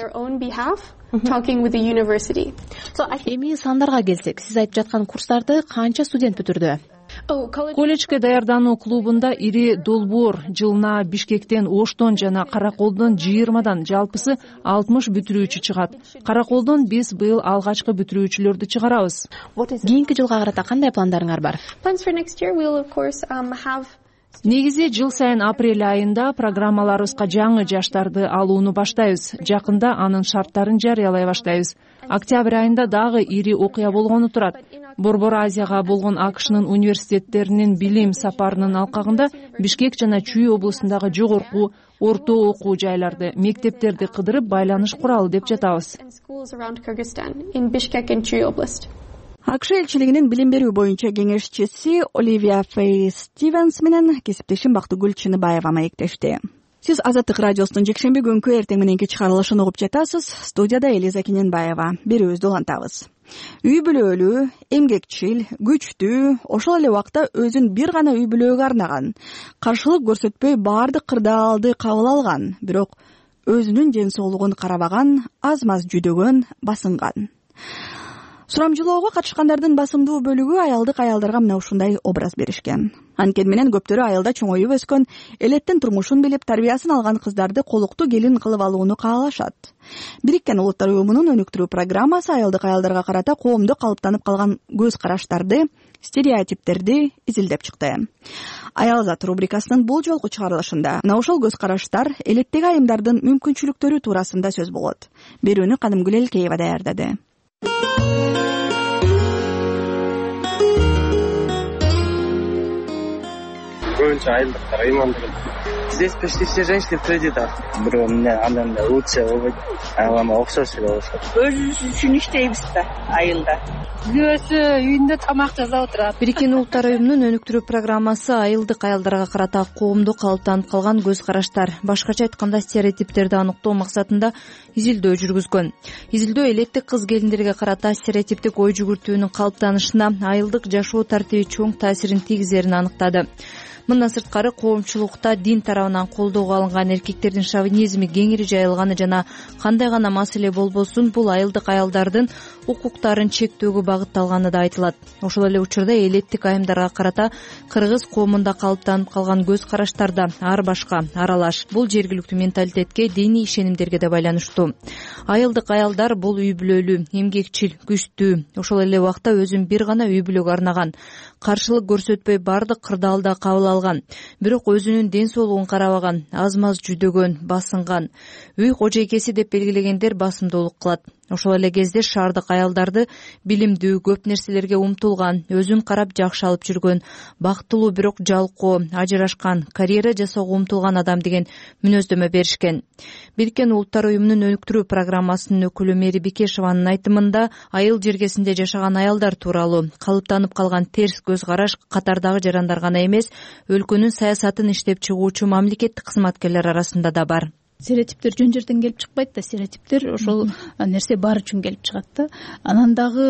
Эми сандарга келсек, сиз айтып жаткан курстарды канча студент бүтүрдү? Колледжге даярдануу клубунда ири долбоор жылына Бишкектен, Оштон жана Караколдон 20дан, жалпысы 60 бүтүрүүчү чыгат. Караколдон биз быйыл алгачкы бүтүрүүчүлөрдү чыгарабыз. Кийинки жылга карата кандай пландарыңар бар? Негизи жыл сайын апрель айында программаларыбызга жаңы жаштарды алууну баштайбыз. Жакында анын шарттарын жарыялай баштайбыз. Октябрь айында дагы ири окуя болгону турат. Борбор Азияга болгон АКШнын университеттеринин билим сапарынын алкагында Бишкек жана Чүй облусундагы жогорку, орто окуу жайларды, мектептерди кыдырып байланыш куралы деп жатабыз. АКШ элчилигинин билим берүү боюнча кеңешчиси Оливия Фей Стивенс менен кесиптешим Бактыгүл Чыныбаева маектешти. Сиз Азаттык радиосунун жекшемби күнкү эртең мененки чыгарылышын угуп жатасыз. Студияда Элиза Киненбаева. Берүүбүздү улантабыз. Үй бүлөлүү, эмгекчил, күчтүү, ошол эле убакта өзүн бир гана үй бүлөгө арнаган, каршылык көрсөтпөй баардык кырдаалды кабыл алган, бирок өзүнүн ден соолугун карабаган, аз-маз жүдөгөн, басынган. Сурамжылоого катышкандардын басымдуу бөлүгү аялдык аялдарга мына ушундай образ беришкен. Анткени менен көптөрү айылда чоңоюп өскөн, элеттин турмушун билип, тарбиясын алган кыздарды колуктуу келин кылып алууну каалашат. Бириккен Улуттар уюмунун өнүктүрүү программасы айылдык аялдарга карата коомдо калыптанып калган көз караштарды, стереотиптерди изилдеп чыкты. Аял зат рубрикасынын бул жолку чыгарылышында мына ошол көз караштар, элеттеги айымдардын мүмкүнчүлүктөрү туурасында сөз болот. Берүүнү Канымгүл Элкеева даярдады. Көбүнчө айылдыктар ыймандуу. Здесь почти все женщины в кредитах. Бирөө андан лучше болбойт, ага окшош эле болушат. Өзүбүз үчүн иштейбиз да айылда. Күйөөсү үйүндө тамак жасап отурат. Бириккен Улуттар уюмунун өнүктүрүү программасы айылдык аялдарга карата коомдо калыптанып калган көз караштар, башкача айтканда стереотиптерди аныктоо максатында изилдөө жүргүзгөн. Изилдөө элеттик кыз келиндерге карата стереотиптик ой жүгүртүүнүн калыптанышына айылдык жашоо тартиби чоң таасирин тийгизерин аныктады. Мындан сырткары коомчулукта дин тарабынан колдоого алынган эркектердин шовинизми кеңири жайылганы жана кандай гана маселе болбосун бул айылдык аялдардын укуктарын чектөөгө багытталганы да айтылат. Ошол эле учурда элеттик айымдарга карата кыргыз коомунда калыптанып калган көз караштар да ар башка, аралаш. Бул жергиликтүү менталитетке, диний ишенимдерге да байланыштуу. Айылдык аялдар бул үй бүлөлүү, эмгекчил, күчтүү, ошол эле убакта өзүн бир гана үй бүлөгө арнаган, каршылык көрсөтпөй баардык кырдаалда кабыл алган, бирок өзүнүн ден соолугун карабаган, аз-маз жүдөгөн, басынган, үй кожойкеси деп белгилегендер басымдуулук кылат. Ошол эле кезде шаардык аялдарды билимдүү, көп нерселерге умтулган, өзүн карап жакшы алып жүргөн, бактылуу бирок жалкоо, ажырашкан, карьера жасоого умтулган адам деген мүнөздөмө беришкен. Бириккен Улуттар уюмунун өнүктүрүү программасынын өкүлү Мэри Бекешеванын айтымында айыл жергесинде жашаган аялдар тууралуу калыптанып калган терс көз караш катардагы жарандар гана эмес, өлкөнүн саясатын иштеп чыгуучу мамлекеттик кызматкерлер арасында да бар. Стереотиптер жөн жерден келип чыкпайт да, стереотиптер ошол нерсе бар үчүн келип чыгат да. Анан дагы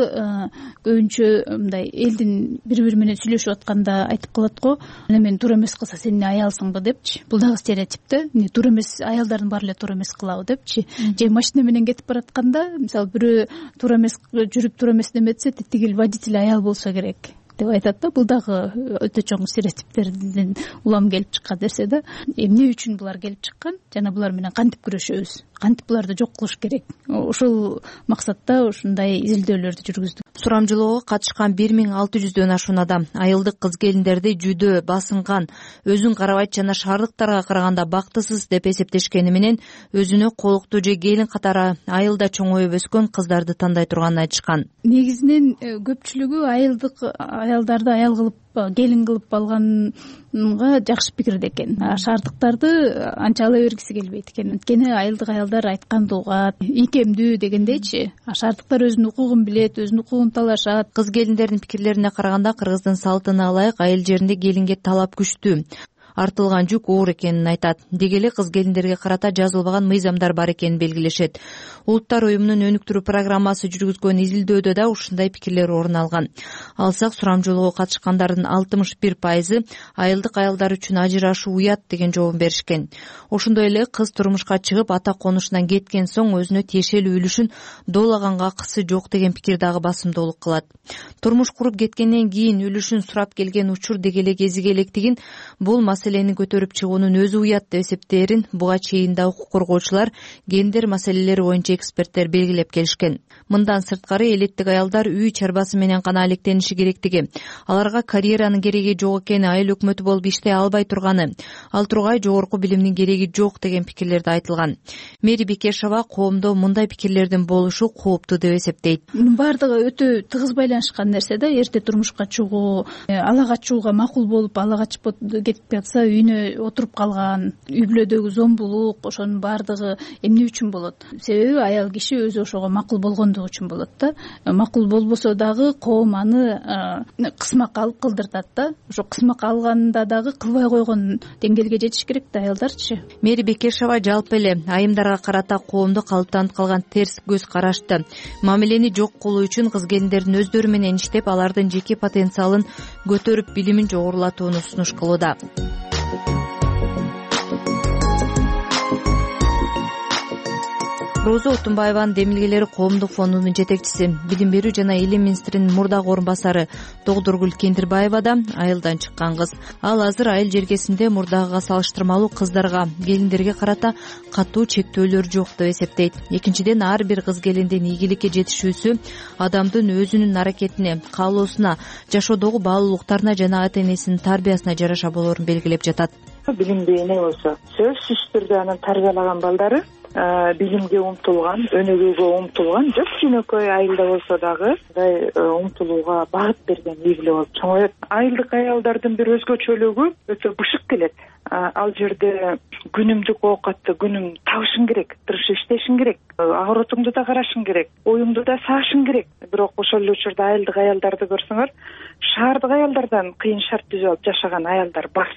көбүнчө мындай элдин бири-бири менен сүйлөшүп атканда айтып калат го, мен туура эмес кылса сен эмне аялсыңбы депчи. Бул дагы стереотип да. Туура эмес аялдардын баары эле туура эмес кылабы депчи. Же машина менен кетип баратканда, мисалы бирөө туура эмес жүрүп туура эмес неметсе, тигил водитель аял болсо керек деп айтат да. Бул дагы өтө чоң стереотиптердин улам келип чыккан нерсе да. Эмне үчүн булар келип чыккан жана булар менен кантип күрөшөбүз, кантип буларды жок кылыш керек. Ошол максатта ушундай изилдөөлөрдү жүргүздүк. Сурамжылоого катышкан 1600дөн ашуун адам айылдык кыз келиндерди жүдөө, басынган, өзүн карабайт жана шаардыктарга караганда бактысыз деп эсептешкени менен өзүнө колуктуу же келин катары айылда чоңоюп өскөн кыздарды тандай турганын айтышкан. Негизинен көпчүлүгү айылдык аялдарды аял кылып, келин кылып алганга жакшы пикирде экен. Шаардыктарды анча ала бергиси келбейт экен. Анткени айылдык аялдар айтканды угат, ийкемдүү дегендейчи. Шаардыктар өзүнүн укугун билет, өзүнүн укугун талашат. Кыз келиндердин пикирлерине караганда кыргыздын салтына ылайык айыл жеринде келинге талап күчтүү, артылган жүк оор экенин айтат. Деги эле кыз келиндерге карата жазылбаган мыйзамдар бар экенин белгилешет. Улуттар уюмунун өнүктүрүү программасы жүргүзгөн изилдөөдө да ушундай пикирлер орун алган. Алсак, сурамжылоого катышкандардын 61% айылдык аялдар үчүн ажырашуу уят деген жообун беришкен. Ошондой эле кыз турмушка чыгып ата конушунан кеткен соң өзүнө тиешелүү үлүшүн доолаганга акысы жок деген пикир дагы басымдуулук кылат. Турмуш куруп кеткенден кийин үлүшүн сурап келген учур деги эле кезиге электигин, бул маселени көтөрүп чыгуунун өзү уят деп эсептээрин буга чейин да укук коргоочулар, гендер маселелери боюнча эксперттер белгилеп келишкен. Мындан сырткары элеттик аялдар үй чарбасы менен гана алектениши керектиги, аларга карьеранын кереги жок экени, айыл өкмөтү болуп иштей албай турганы, ал тургай жогорку билимдин кереги жок деген пикирлерди айтылган. Мэри Бекешева коомдо мындай пикирлердин болушу кооптуу деп эсептейт. Мунун баардыгы өтө тыгыз байланышкан нерсе да. Эрте турмушка чыгуу, ала качууга макул болуп, ала качып кетип жатса, калса үйүнө отуруп калган, үй бүлөдөгү зомбулук, ошонун баардыгы эмне үчүн болот? Себеби аял киши өзү ошого макул болгондугу үчүн болот да. Макул болбосо дагы коом аны кысмакка алып кылдыртат да. Ошо кысмакка алганда дагы кылбай койгон деңгээлге жетиш керек да аялдарчы. Мэри Бекешова жалпы эле айымдарга карата коомдо калыптанып калган терс көз карашты мамилени жок кылуу үчүн кыз келиндердин өздөрү менен иштеп, алардын жеке потенциалын көтөрүп, билимин жогорулатууну сунуш кылууда. Роза Отунбаеванын демилгелери коомдук фондунун жетекчиси, билим берүү жана илим министринин мурдагы орун басары Тогдургүл Кендирбаева да айылдан чыккан кыз. Ал азыр айыл жергесинде мурдагыга салыштырмалуу кыздарга, келиндерге карата катуу чектөөлөр жок деп эсептейт. Экинчиден, ар бир кыз келиндин ийгиликке жетишүүсү адамдын өзүнүн аракетине, каалоосуна, жашоодогу баалуулуктарына жана ата-энесинин тарбиясына жараша болоорун белгилеп жатат. Билимди эне болсо, сөзсүз түрдө анын тарбиялаган балдары билимге умтулган, өнүгүүгө умтулган, жок жөнөкөй айылда болсо дагы мындай умтулууга багыт берген үй бүлө болуп чоңоет. Айылдык аялдардын бир өзгөчөлүгү өтө бышык келет. Ал жерде күнүмдүк оокатты күнүм табышың керек, тырышып иштешиң керек, агыротуңду да карашың керек, оюңду да саашың керек. Бирок ошол эле учурда айылдык аялдарды көрсөңөр, шаардык аялдардан кыйын шарт түзүп алып жашаган аялдар бар.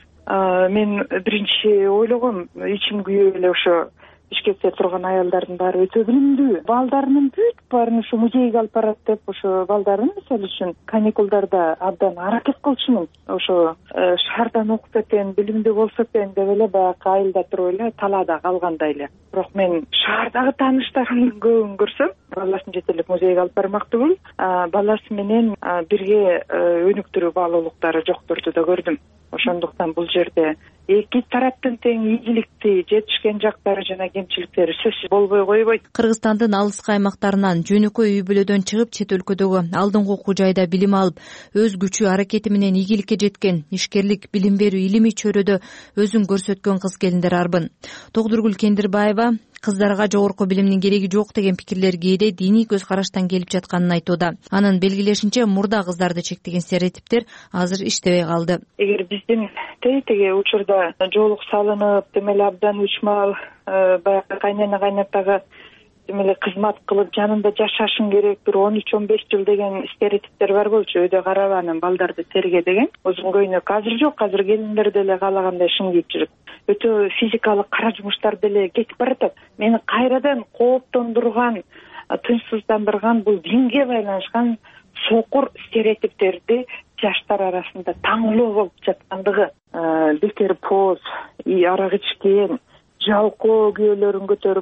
Мен биринчи ойлогом, ичим күйүп эле ошо ишкекте турган аялдардын баары өтө билимдүү. Балдарынын бүт баарын ушу музейге алып барат деп, ошо балдарын мисалы үчүн каникулдарда абдан аракет кылчумун. Ошо шаардан окуп этен, билимдүү болсо экен деп эле баягы айылда туруп эле талаада калгандай эле. Бирок мен шаардагы тааныштарымдын көбүн көрсөм, баласын жетелеп музейге алып бармак түгүл, баласы менен бирге өнүктүрүү баалуулуктары жокторду да көрдүм. Ошондуктан бул жерде эки тараптын тең ийгиликти жетишкен жактары жана кемчиликтери сөзсүз болбой койбойт. Кыргызстандын алыскы аймактарынан жөнөкөй үй бүлөдөн чыгып, чет өлкөдөгү алдыңкы окуу жайда билим алып, өз күчү аракети менен ийгиликке жеткен, ишкерлик, билим берүү, илимий чөйрөдө өзүн көрсөткөн кыз келиндер арбын. Тогдургүл Кендирбаева кыздарга жогорку билимдин кереги жок деген пикирлер кээде диний көз караштан келип жатканын айтууда. Анын белгилешинче, мурда кыздарды чектеген стереотиптер азыр иштебей калды. Эгер биздин теги учурда жоолук салынып, демеле абдан учмал, баягы кайнана кайнатага демеле кызмат кылып жанында жашашың керек, бир 13-15 жыл деген стереотиптер бар болчу. Өйдө карабанын балдарды терге деген. Озун көйнөк азыр жок, азыр келиндер деле каалагандай шың кийип жүрөт. Өтө физикалык кара жумуштар деле кетип баратат. Мени кайрадан кооптондурган, тынчсыздандырган бул динге байланышкан сокур стереотиптерди жаштар арасында таңлоо болуп жаткандыгы. Бекер поз, арак ичкен, жалкоо күйөөлөрүн көтөрүп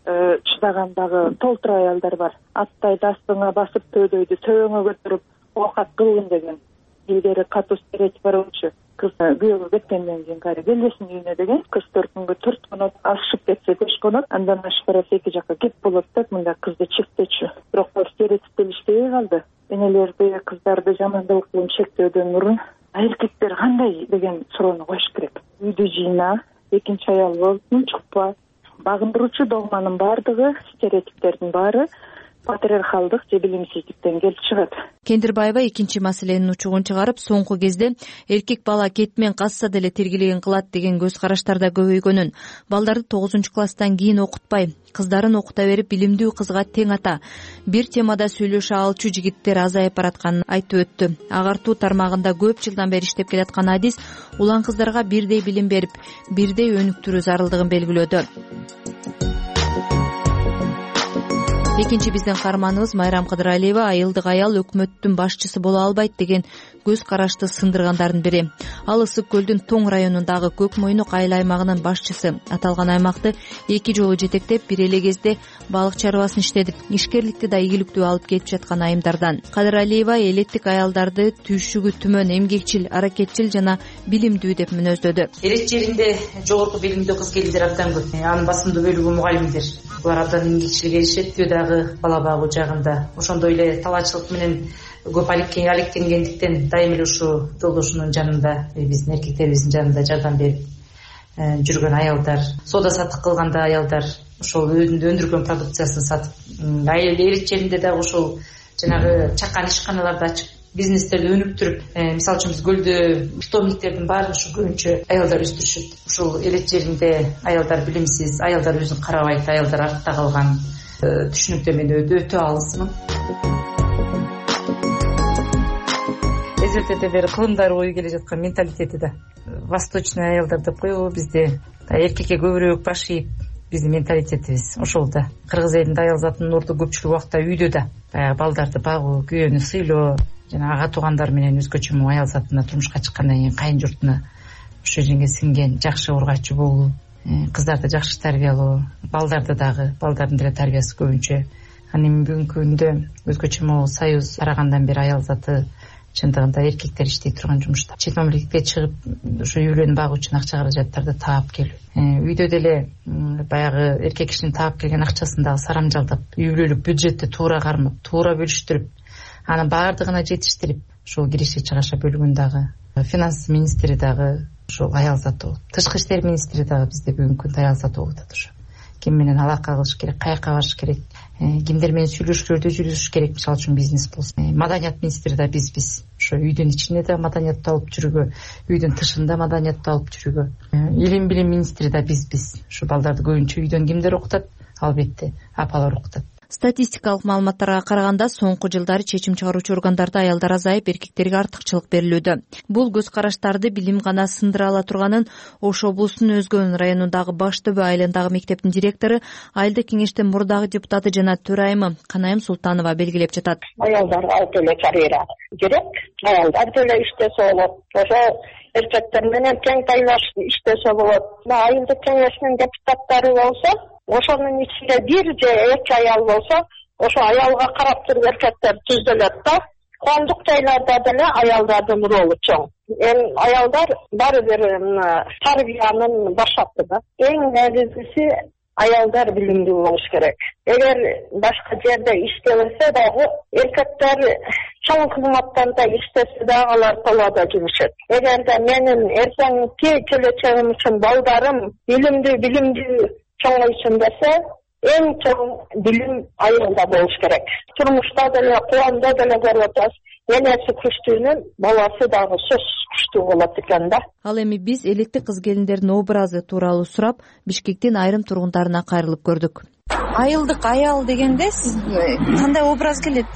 чыдагандагы толтур аялдар бар. Аттайды астыңа басып, төйдөйдү төбөңө көтөрүп оокат кылгын деген бирдери катуу стереотип бар болчу. Кыз күйөөгө кеткенден кийин кайра келесиң үйүнө деген, кыз 4 күнгө 4 конот, ашып кетсе 5 конот, андан ашып бараса 2 жакка кеп болот деп мындай кызды чектечү. Бирок бул стереотиптер иштебей калды. Энелерди, кыздарды жамандылык менен чектөөдөн мурун эркектер кандай деген суроону коюш керек. Үйдү жыйна, экинчи аял бол, чукпа. Багындыруучу догманын баардыгы, стереотиптердин баары патриархалдык же билимсиздиктен келип чыгат. Кендирбаева экинчи маселенин учугун чыгарып, соңку кезде эркек бала кетмен касса деле тергелеген кылат деген көз караштарда көбөйгөнүн, балдарды 9-класстан кийин окутпай, кыздарын окута берип, билимдүү кызга тең ата, бир темада сүйлөшө алчу жигиттер азайып баратканын айтып өттү. Агартуу тармагында көп жылдан бери иштеп келаткан адис улан кыздарга бирдей билим берип, бирдей өнүктүрүү зарылдыгын белгилөөдө. Экинчи биздин каарманыбыз Майрам Кыдыралиева айылдык аял өкмөттүн башчысы боло албайт деген көз карашты сындыргандардын бири. Ал Ысык көлдүн Тоң районундагы Көк Мойнук айыл аймагынын башчысы. Аталган аймакты 2 жолу жетектеп, бир эле кезде балык чарбасын иштетип, ишкерликти да ийгиликтүү алып келип жаткан айымдардан. Кыдыралиева элеттик аялдарды түйшүгү түмөн, эмгекчил, аракетчил жана билимдүү деп мүнөздөдү. Элет жеринде жогорку билимдүү кыз келиндер абдан көп. Анын басымдуу бөлүгү мугалимдер. Булар абдан эмгекчил келишет, бала багуу жагында. Ошондой эле талаачылык менен көп алектенгендиктен дайым эле ушу жолдошунун жанында, биздин эркектерибиздин жанында жардам берип жүргөн аялдар, соода саттык кылганда аялдар, ошол өзүнүн өндүргөн продукциясын сатып, элет жеринде дагы ошол жанагы чакан ишканаларды ачып бизнестерди өнүктүрүп, мисалы үчүн биз көлдө питомниктердин баарын ушу көбүнчө аялдар өстүрүшөт. Ушул элет жеринде аялдар билимсиз, аялдар өзүн карабайт, аялдар артта калган түшүнүктөр мен өтө алысмын. Эзелтеден бери кылымдар бою келе жаткан менталитети да восточный аялдар деп коебу, бизде эркекке көбүрөөк баш ийип биздин менталитетибиз ошол да. Кыргыз элинде аял затынын орду көпчүлүк убакта үйдө да баягы балдарды багуу, күйөөнү сыйлоо жана ага туугандар менен өзгөчө аял затына турмушка чыккандан кийин кайын журтуна ошо жерге сиңген жакшы ургачы болуу, кыздарды жакшы тарбиялоо, балдарды дагы, балдардын деле тарбиясы көбүнчө. Анан эми бүгүнкү күндө өзгөчө союз тарагандан бери аял заты чындыгында эркектер иштей турган жумушта. Чет мамлекетке чыгып, ушу үй бүлөнү багуу үчүн акча каражаттарды таап келүү. Үйдө деле баягы эркек кишинин таап келген акчасын дагы сарамжалдап, үй бүлөлүк бюджетти туура кармап, туура бөлүштүрүп, анын баардыгына жетиштирип, ошол киреше чыгаша бөлгөн дагы финанс министри дагы ошол аял заты болот. Тышкы иштер министри дагы бизде бүгүнкү күндө аял заты болуп атат. Ошо ким менен алака кылыш керек, каяка барыш керек, кимдер менен сүйлөшүүлөрдө жүрүш керек, мисалы үчүн бизнес болсун. Маданият министри да бизбиз. Ошо үйдүн ичинде да маданиятты алып жүрүүгө, үйдүн тышында маданиятты алып жүрүүгө. Илим билим министри да бизбиз. Ошо балдарды көбүнчө үйдөн кимдер окутат? Албетте апалар окутат. Статистикалык маалыматтарга караганда соңку жылдары чечим чыгаруучу органдарда аялдар азайып, эркектерге артыкчылык берилүүдө. Бул көз караштарды билим гана сындыра ала турганын Ош облусунун Өзгөн районундагы Баш Төбө айылындагы мектептин директору, айылдык кеңештин мурдагы депутаты жана төрайымы Канайым Султанова белгилеп жатат. Аялдарга деле карьера керек, аялдар деле иштесе болот. Ошо эркектер менен тең тайлашып иштесе болот. Айылдык кеңештин депутаттары болсо, ошонун ичинде бир же эки аял болсо, ошо аялга карап туруп эркектер түзөлөт да. Коомдук жайларда деле аялдардын ролу чоң. Аялдар баары бир тарбиянын башаты да. Эң негизгиси аялдар билимдүү болуш керек. Эгер башка жерде иштебесе дагы эркектер чоң кызматтарда иштесе дагы алар колодо жүрүшөт. Эгерде менин эртеңки келечегим үчүн балдарым билимдүү чоңойсун десе, эң чоң билим аялда болуш керек. Турмушта деле, коомдо деле көрүп атабыз, энеси күчтүүнүн баласы дагы сөзсүз күчтүү болот экен да. Ал эми биз элеттик кыз келиндердин образы тууралуу сурап, Бишкектин айрым тургундарына кайрылып көрдүк. Айылдык аял дегенде сизге кандай образ келет?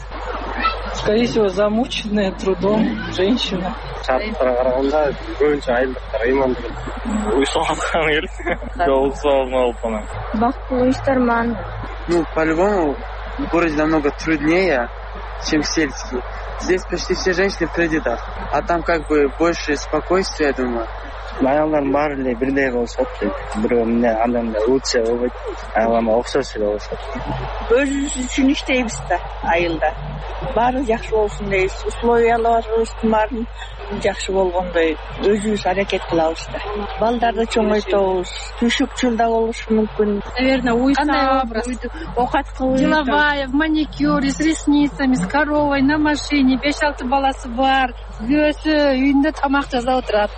Скорее всего, замученная трудом женщина. Шарттарга караганда көбүнчө айылдыктар ыймандуу. Уйсалган келет. Жол салып алып анан. Бактылуу иштарман. По-любому в городе намного труднее, чем сельский. Здесь почти все женщины в кредитах, а там как бы больше спокойствия, я думаю. Аялдардын баары эле бирдей болушат, бирөө эмне андан лучше болбойт, аялдарга окшош эле болушат. Өзүбүз үчүн иштейбиз да айылда. Баары жакшы болсун дейбиз. Условияларыбыздын баарын жакшы болгондой өзүбүз аракет кылабыз да. Балдарды чоңойтобуз, түшүкчүл да болушу мүмкүн. Наверное, уйсап, окаткылуу, деловая, в маникюре, с ресницами, с коровой, на машине, 5-6 баласы бар. Күйөөсү үйүндө тамак жасап отурат.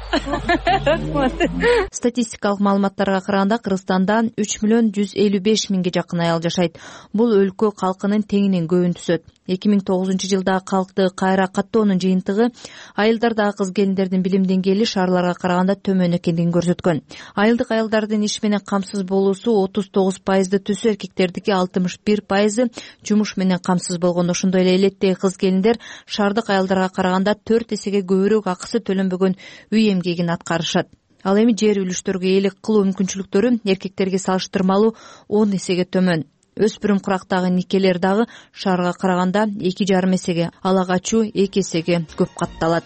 Статистикалык маалыматтарга караганда Кыргызстанда 3.155.000 жакын аял жашайт. Бул өлкө калкынын теңинен көбүн түзөт. 2009 жылдагы калкты кайра каттоонун жыйынтыгы айылдардагы кыз келиндердин билим деңгээли шаарларга караганда төмөн экендигин көрсөткөн. Айылдык аялдардын иш менен камсыз болуусу 39%ды түзсө, эркектердики 61% жумуш менен камсыз болгон. Ошондой эле элеттеги кыз келиндер шаардык аялдарга караганда 4 эсеге көбүрөөк акысы төлөнбөгөн үй эмгегин аткарышат. Ал эми жер үлүштөргө ээлик кылуу мүмкүнчүлүктөрү эркектерге салыштырмалуу 10 эсеге төмөн. Өспүрүм курактагы никелер дагы шаарга караганда 2,5 эсеге, ала качуу 2 эсеге көп катталат.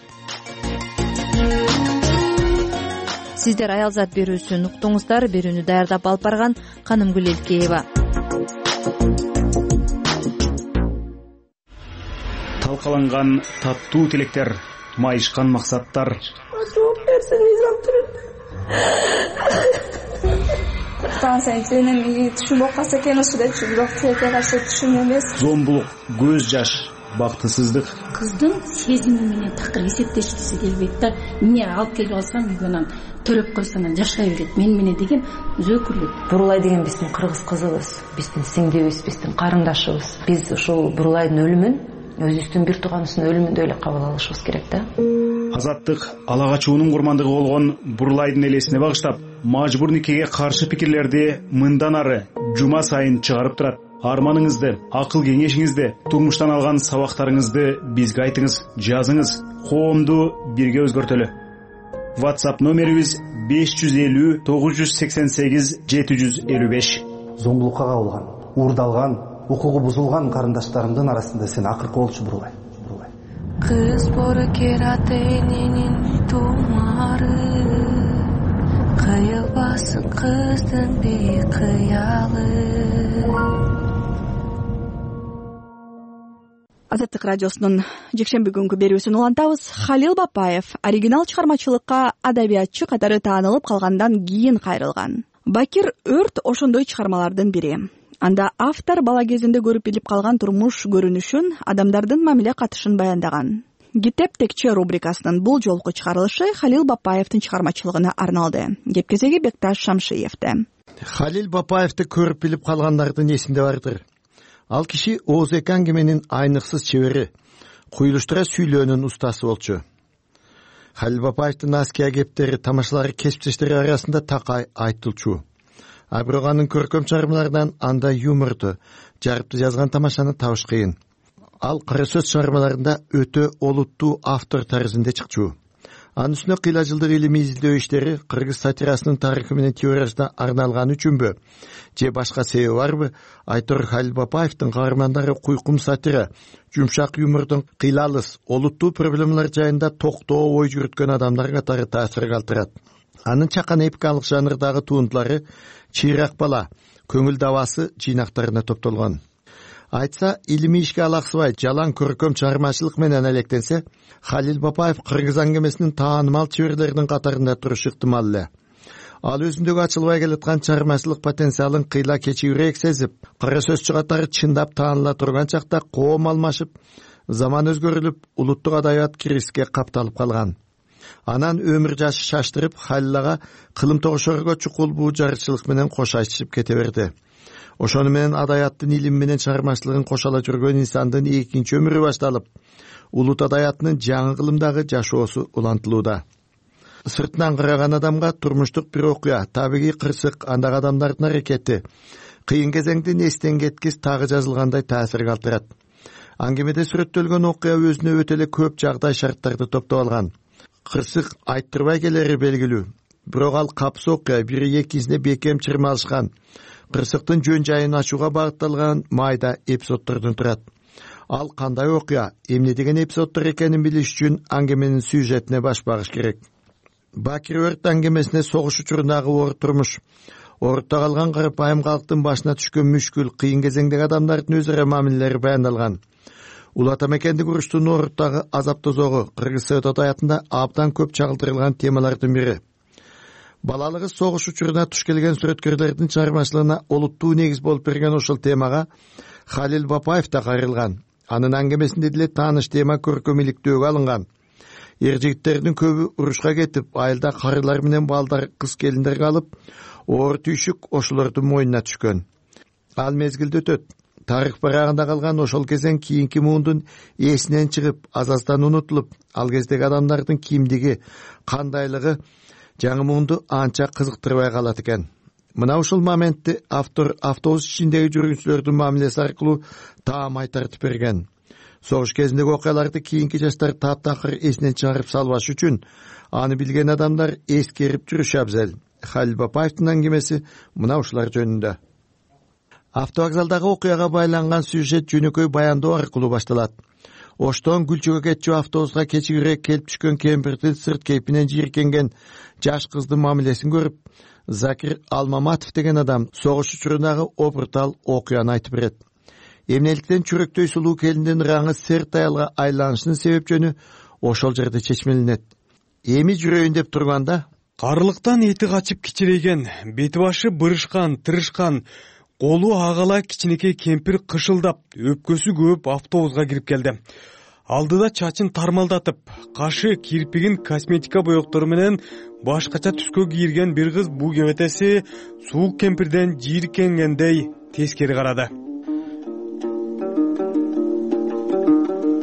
Сиздер аял зат берүүсүн уктуңуздар. Берүүнү даярдап алып барган Канымгүл Элкеева. Талкаланган таттуу тилектер, майышкан максаттар. Сенин түшүнбөй калса экен ушул депчи, бирок тилекке каршы түшүн эмес. Зомбулук, көз жаш, бактысыздык. Кыздын сезими менен такыр эсептешкиси келбейт да. Эмне алып келип алсам үйгө төрөп койсоң жашай берет. Мен менен деген өзөкүлүк. Бурулай деген биздин кыргыз кызыбыз, биздин сиңдибиз, биздин карындашыбыз. Биз ушул Бурулайдын өлүмүн өзүбүздүн бир тууганыбыздын өлүмүндөй эле кабыл алышыбыз керек да. Азаттык ала качуунун курмандыгы болгон Бурлайдын элесине багыштап, мажбур никеге каршы пикирлерди мындан ары жума сайын чыгарып турат. Арманыңызды, акыл кеңешиңизди, турмуштан алган сабактарыңызды бизге айтыңыз, жазыңыз. Коомду бирге өзгөртөлү. WhatsApp номерибиз 550 988 755. Зомбулукка кабылган, уурдалган, укугу бузулган карындаштарымдын арасында сен акыркы болчу Бурлай. Кыз боркер ата-эненин тумары, кыйылбасын кыздын бейкыялы. Азаттык радиосунун жекшемби күнгү берүүсүн улантабыз. Халил Бапаев оригинал чыгармачылыкка адабиятчы катары таанылып калгандан кийин кайрылган. Бакир өрт ошондой чыгармалардын бири. Анда автор бала кезинде көрүп билип калган турмуш көрүнүшүн, адамдардын мамиле катышын баяндаган. Китеп текче рубрикасынын бул жолку чыгарылышы Халил Бапаевдин чыгармачылыгына арналды. Кепкезеги Бекташ Шамшиевде. Халил Бапаевди көрүп билип калгандардын эсинде бардыр. Ал киши ооздук аңгеменин айныксыз чебери, куюлуштура сүйлөөнүн устасы болчу. Халил Бапаевдин аския кептери, тамашалары, кесиптештери арасында такай айтылчу. А бирок анын көркөм чыгармаларынан анда юморду, жарыпты жазган тамашаны табыш кыйын. Ал кара сөз чыгармаларында өтө олуттуу автор тарзинде чыкчу. Анын үстүнө кыйла жылдык илимий изилдөө иштери кыргыз сатирасынын тарыхы менен теориясына арналган үчүнбү же башка себеби барбы? Айтор Халил Бапаевдин каармандары куйкум сатира, жумшак юмордун кыйлалыс, олуттуу проблемалар жайында токтоо ой жүрүткөн адамдар катары таасир калтырат. Анын чакан эпикалык жанрдагы туындулары Чыйрак бала, Көңүл дабасы жыйнактарына топтолгон. Айтса, илимий ишке алаксыбай жалаң көркөм чыгармачылык менен алектенсе, Халил Бапаев кыргыз аңгемесинин таанымал чеберлеринин катарында турушу ыктымал эле. Ал өзүндөгү ачылбай келаткан чыгармачылык потенциалын кыйла кечүүрөөк сезип, кара сөзчү катары чындап тааныла турган чакта коом алмашып, заман өзгөрүлүп, улуттук адабият кризиске капталып калган. Анан өмүр жашы шаштырып, Халилага кылым тогушорго чукул буу жарычылык менен кош айтышып кете берди. Ошону менен адабияттын илим менен чыгармачылыгын кошала жүргөн инсандын экинчи өмүрү башталып, улут адабиятынын жаңы кылымдагы жашоосу улантылууда. Сыртынан караган адамга турмуштук бир окуя, табигый кырсык, андагы адамдардын аракети, кыйын кезеңдин эстен кеткис тагы жазылгандай таасир калтырат. Аңгемеде сүрөттөлгөн окуя өзүнө өтө эле көп жагдай шарттарды топтоп алган. Кырсык айттырбай келери белгилүү. Бирок ал капсы окуя, бири экинчисине бекем чырмалышкан. Кырсыктын жөн жайын ачууга багытталган майда эпизоддордон турат. Ал кандай окуя, эмне деген эпизоддор экенин билиш үчүн аңгеменин сюжетине баш багыш керек. Бакир өрт аңгемесине согуш учурундагы оор турмуш, орутта калган карапайым калктын башына түшкөн мүшкүл, кыйын кезеңдеги адамдардын өз ара мамилелери баяндалган. Улат мекендик уруштун оруттагы азап тозогу кыргыз совет адабиятында абдан көп чагылдырылган темалардын бири. Балалыгы согуш учуруна туш келген сүрөткөрлөрдүн чыгармачылыгына олуттуу негиз болуп берген ошол темага Халил Бапаев да кайрылган. Анын аңгемесинде деле тааныш тема көркөм иликтөөгө алынган. Эр жигиттердин көбү урушка кетип, айылда карылар менен балдар, кыз келиндер калып, оор түйшүк ошолордун мойнуна түшкөн. Ал мезгилде өтөт. Тарых барагында калган ошол кезең кийинки муундун эсинен чыгып, азаздан унутулуп, ал кездеги адамдардын кимдиги, кандайлыгы жаңы муунду анча кызыктырбай калат экен. Мына ушул моментти автор автобус ичиндеги жүргүнчүлөрдүн мамилеси аркылуу таамай тартып берген. Согуш кезиндеги окуяларды кийинки жаштар таптакыр эсинен чыгарып салбаш үчүн аны билген адамдар эскерип жүрүшү абзел. Халил Бапаевдин аңгемеси мына ушулар жөнүндө. Автовокзалдагы окуяга байланган сюжет жөнөкөй баяндоо аркылуу башталат. Оштон Гүлчөгө кетчү автобуска кечигирээк келип түшкөн кемпирдин сырт кейпинен жийиркенген жаш кыздын мамилесин көрүп, Закир Алмаматов деген адам согуш учурундагы обуртал окуяны айтып берет. Эмнеликтен чүрөктөй сулуу келиндин раңы серт аялга айланышынын себеп жөнү ошол жерде чечмеленет. Эми жүрөйүн деп турганда, карлыктан эти качып кичирейген, бети башы бырышкан, тырышкан, колу агала кичинекей кемпир кышылдап, өпкөсү көп автобуска кирип келди. Алдыда чачын тармалдатып, кашы, кирпигин косметика боектору менен башкача түскө кийирген бир кыз бул кебетеси суук кемпирден жийиркенгендей тескери карады.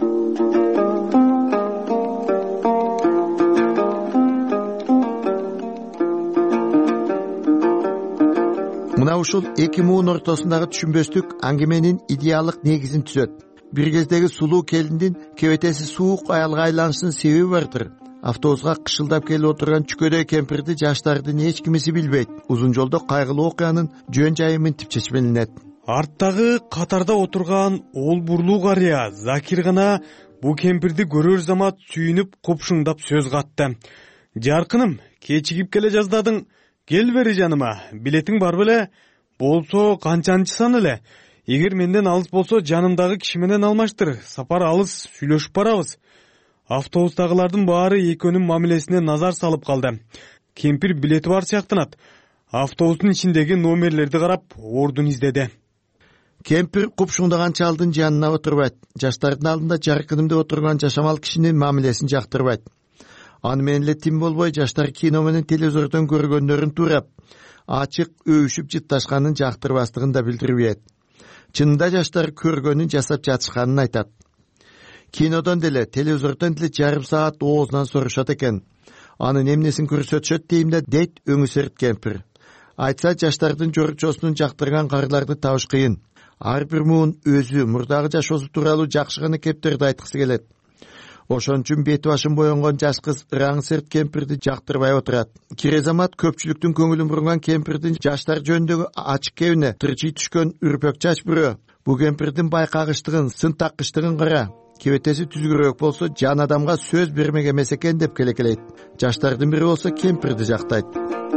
ушул эки муун ортосундагы түшүнбөстүк аңгеменин идеалдык негизин түзөт. Бир кездеги сулуу келиндин кебетеси суук аялга айланышынын себеби бардыр. Автобуска кышылдап келип отурган чүкөдөй кемпирди жаштардын эч кимиси билбейт. Узун жолдо кайгылуу окуянын жөн жайы мынтип чечмелинет. Арттагы катарда отурган ол бурлуу карыя Закир гана бу кемпирди көрөр замат сүйүнүп купшуңдап сөз катты. Жаркыным, кечигип келе жаздадың, кел бери жаныма, билетиң бар беле? Болсо канчанчысан эле? Эгер менден алыс болсо жанымдагы киши менен алмаштыр, сапар алыс, сүйлөшүп барабыз. Автобустагылардын баары экөөнүн мамилесине назар салып калды. Кемпир билети бар сыяктанат. Автобустун ичиндеги номерлерди карап, ордун издеди. Кемпир купшуңдаган чалдын жанына отурбайт. Жаштардын алдында жаркыным деп отурган жашамал кишинин мамилесин жактырбайт. Аны менен эле тим болбой, жаштар кино менен телевизордон көргөндөрүн туурап, ачык өбүшүп жытташканын жактырбастыгын да билдирбейт. Чынында жаштар көргөнүн жасап жатышканын айтат. Кинодон деле, телевизордон деле жарым саат оозунан сурашат экен. Анын эмнесин көрсөтүшөт дейм да, дейт өңүсөрт кемпир. Айтса, жаштардын жоручосунун жактырган карларды табыш кыйын. Ар бир муун өзү мурдагы жашоосу тууралуу жакшы гана кептерди айткысы келет. Ошон үчүн бети башын боенгон жаш кыз ыраңы серт кемпирди жактырбай отурат. Кирезамат көпчүлүктүн көңүлүн бурган кемпирдин жаштар жөнүндөгү ачык кебине тырчый түшкөн үрпөк чач бирөө. Бу кемпирдин байкагычтыгын, сын таккычтыгын кара. Кебетеси түзгүрөөк болсо жан адамга сөз бермек эмес экен деп келекелейт. Жаштардын бири болсо кемпирди жактайт.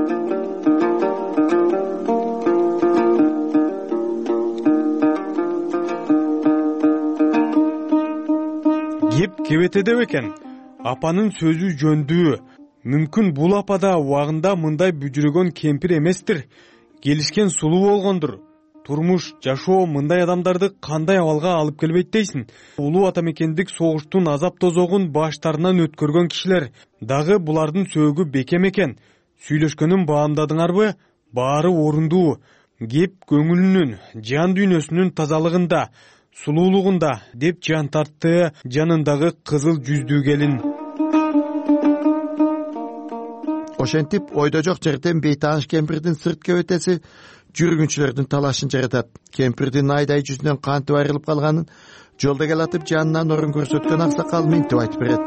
Кеп кебетеде бекен. Апанын сөзү жөндүү. Мүмкүн бул апа да убагында мындай бүжүрөгөн кемпир эместир. Келишкен сулуу болгондур. Турмуш, жашоо мындай адамдарды кандай абалга алып келбейт дейсиң? Улуу атамекендик согуштун азап тозогун баштарынан өткөргөн кишилер дагы булардын сөөгү бекем экен. Сүйлөшкөнүн баамдадыңарбы? Баары орундуу. Кеп көңүлүнүн, жан дүйнөсүнүн тазалыгында, сулуулугунда деп жан тартты жанындагы кызыл жүздүү келин. Ошентип ойдо жок жерден бейтааныш кемпирдин сырт кебетеси жүргүнчүлөрдүн талашын жаратат. Кемпирдин айдай жүзүнөн кантип айрылып калганын жолдо келатып жанынан орун көрсөткөн аксакал мынтип айтып берет.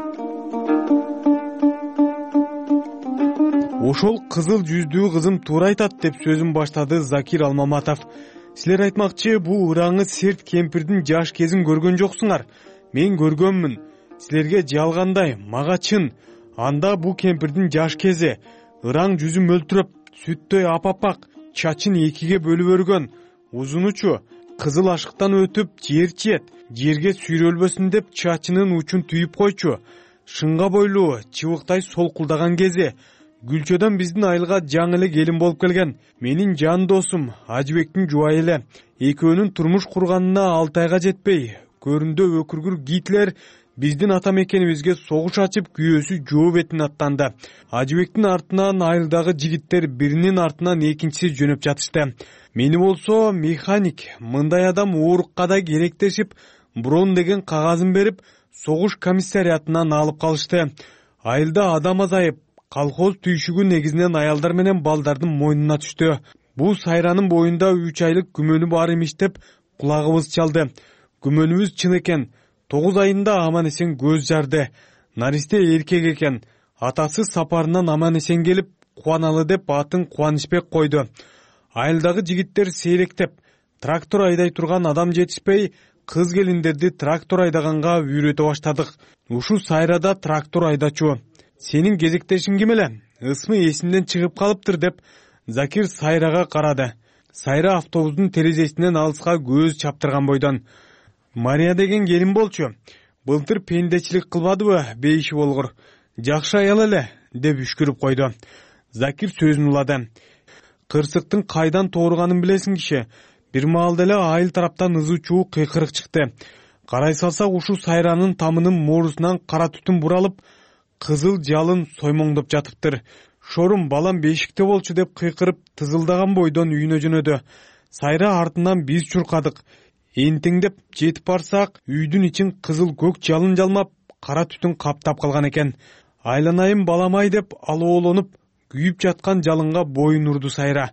Ошол кызыл жүздүү кызым туура айтат деп сөзүн баштады Закир Алмаматов. Силер айтмакчы, бул ыраңы серт кемпирдин жаш кезин көргөн жоксуңар. Мен көргөнмүн. Силерге жалгандай, мага чын. Анда бул кемпирдин жаш кези, ыран жүзү мөлтүрөп, сүттөй апапак, чачын экиге бөлүп өргөн, узунучу, кызыл ашыктан өтүп жер чиет, жерге сүйрөлбөсүн деп чачынын учун түйүп койчу. Шыңга бойлуу, чыбыктай солкулдаган кези, Гүлчөдөн биздин айылга жаңы эле келин болуп келген. Менин жан досум, Ажыбектин жубайы эле. Экөөнүн турмуш курганына 6 айга жетпей, көрүндө өкүргүр Гитлер биздин ата мекенибизге согуш ачып, күйөөсү жоо бетине аттанды. Ажыбектин артынан айылдагы жигиттер биринин артынан экинчиси жөнөп жатышты. Мени болсо механик, мындай адам уурукка да керектешип, Брон деген кагазын берип, согуш комиссариатынан алып калышты. Айылда адам азайып, колхоз түйшүгү негизинен аялдар менен балдардын мойнуна түштү. Бул сайранын боюнда 3 айлык күмөнү бар имиш деп кулагыбыз чалды. Күмөнүбүз чын экен. 9 айында аман эсен көз жарды. Наристе эркек экен. Атасы сапарынан аман эсен келип, кубаналы деп атын Кубанычбек койду. Айылдагы жигиттер сейректеп, трактор айдай турган адам жетишпей, кыз келиндерди трактор айдаганга үйрөтө баштадык. Ушу сайрада трактор айдачу. Сенин кезектешиң ким эле? Ысмы эсинден чыгып калыптыр деп Закир сайрага карады. Сайра автобустун терезесинен алыска көз чаптырган бойдон. Мария деген келин болчу. Былтыр пендечилик кылбадыбы, бейиши болгур. Жакшы аял эле деп үшкүрүп койду. Закир сөзүн улады. Кырсыктын кайдан тооруганын билесиң киши. Бир маалда эле айыл тараптан ызы чуу кыйкырык чыкты. Карай салсак ушу сайранын тамынын моорусунан кара түтүн буралып, кызыл жалын соймоңдоп жатыптыр. Шорум балам бешикте болчу деп кыйкырып тызылдаган бойдон үйүнө жөнөдү. Сайра артынан биз чуркадык. Энтеңдеп жетип барсак, үйдүн ичин кызыл көк жалын жалмап, кара түтүн каптап калган экен. Айланайын баламай деп алоолонуп, күйүп жаткан жалынга боюн урду Сайра.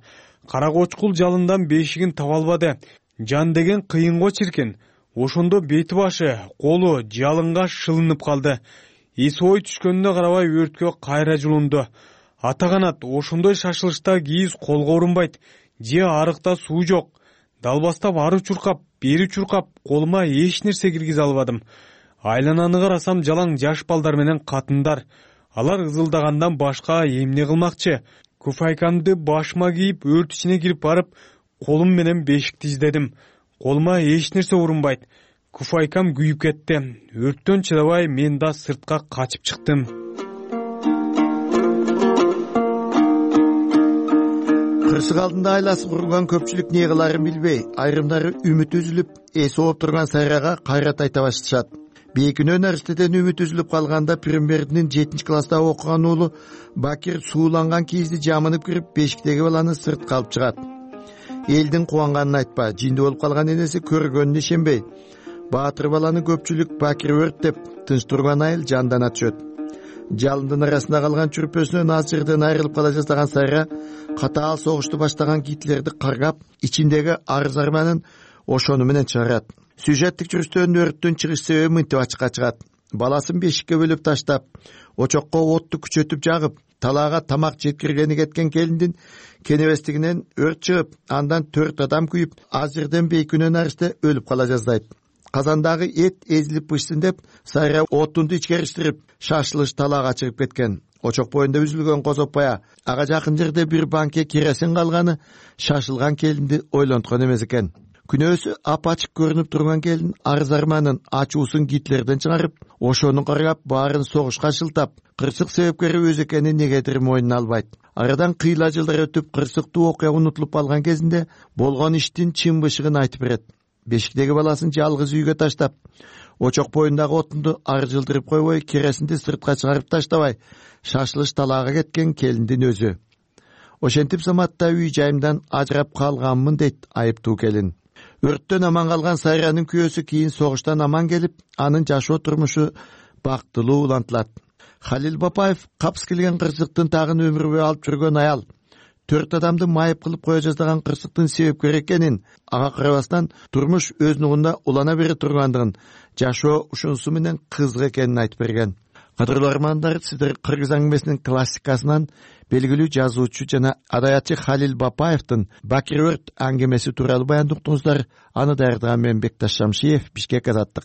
кара кочкул жалындан бешигин таба албады. Жан деген кыйын го чиркин. Ошондо бети башы, колу жалынга шылынып калды. Эси ой түшкөнүнө карабай өрткө кайра жулунду. Ата канат, ошондой шашылышта кийиз колго урунбайт. Же арыкта суу жок. Далбастап ары чуркап, бери чуркап, колума эч нерсе киргизе албадым. Айлананы карасам жалаң жаш балдар менен катындар. Алар ызылдагандан башка эмне кылмакчы? Куфайкамды башыма кийип, өрт ичине кирип барып, колум менен бешикти издедим. Колума эч нерсе урунбайт. Куфайкам күйүп кетти. Өрттөн чыдабай мен да сыртка качып чыктым. Кырсык алдында айласып урган көпчүлүк не кыларын билбей, айрымдары үмүт үзүлүп, эси ооп турган Сайрага кайрат айта башташат. Бейкүнөө университеттен үмүт үзүлүп калганда Премьердин 7-класста окуган уулу Бакир сууланган кийизди жамынып кирип, бешиктеги баланы сыртка алып чыгат. Элдин кубанганын айтпа, жинди болуп калган энеси көргөнүнө ишенбей, баатыр баланы көпчүлүк Бакир өрт деп, тынч турган айыл жандана түшөт. Жалындын арасында калган чүрпөсүнөн аз жерден айрылып кала жаздаган Сайра катаал согушту баштаган Гитлерди каргап, ичиндеги арыз арманын ошону менен чыгарат. Сюжеттик жүрүштөн өрттүн чыгыш себеби мынтип ачыкка чыгат. Баласын бешикке бөлүп таштап, очокко отту күчөтүп жагып, талаага тамак жеткиргени кеткен келиндин кенебестигинен өрт чыгып, андан 4 адам күйүп, аз жерден бейкүнөө наристе өлүп кала жаздайт. Казандагы эт эзилип пышсын деп, Сайра оттунду ичкериштирип, шашылыш талаага чыгып кеткен. Очок боюнда үзүлгөн козопая, ага жакын жерде бир банке керосин калганы шашылган келинди ойлонткон эмес экен. Күнөөсү апачык көрүнүп турган келин арыз арманын ачуусун Гитлерден чыгарып, ошону каргап, баарын согушка шылтап, кырсык себепкери өзү экенин негедир мойнуна албайт. Арадан кыйла жылдар өтүп, кырсыктуу окуя унутулуп калган кезинде болгон иштин чын бышыгын айтып берет. Бешиктеги баласын жалгыз үйгө таштап, очок боюндагы отунду ары жылдырып койбой, керосинди сыртка чыгарып таштабай, шашылыш талаага кеткен келиндин өзү. Ошентип заматта үй жайымдан ажырап калганмын дейт айыптуу келин. Өрттөн аман калган Сайранын күйөөсү кийин согуштан аман келип, анын жашоо турмушу бактылуу улантылат. Халил Бапаев капс келген кырсыктын тагын өмүр бою алып жүргөн аял. 4 адамды майып кылып кое жаздаган кырсыктын себепкери экенин, ага карабастан турмуш өз нугунда улана бере тургандыгын, жашоо ушунусу менен кызык экенин айтып берген. Кадырлуу армандар, сиздер кыргыз аңгемесинин классикасынан белгилүү жазуучу жана адаятчы Халил Бапаевдин Бакир өрт аңгемеси тууралуу баяндоо уктуңуздар. Аны даярдаган мен Бекташ Шамшиев, Бишкек Азаттык.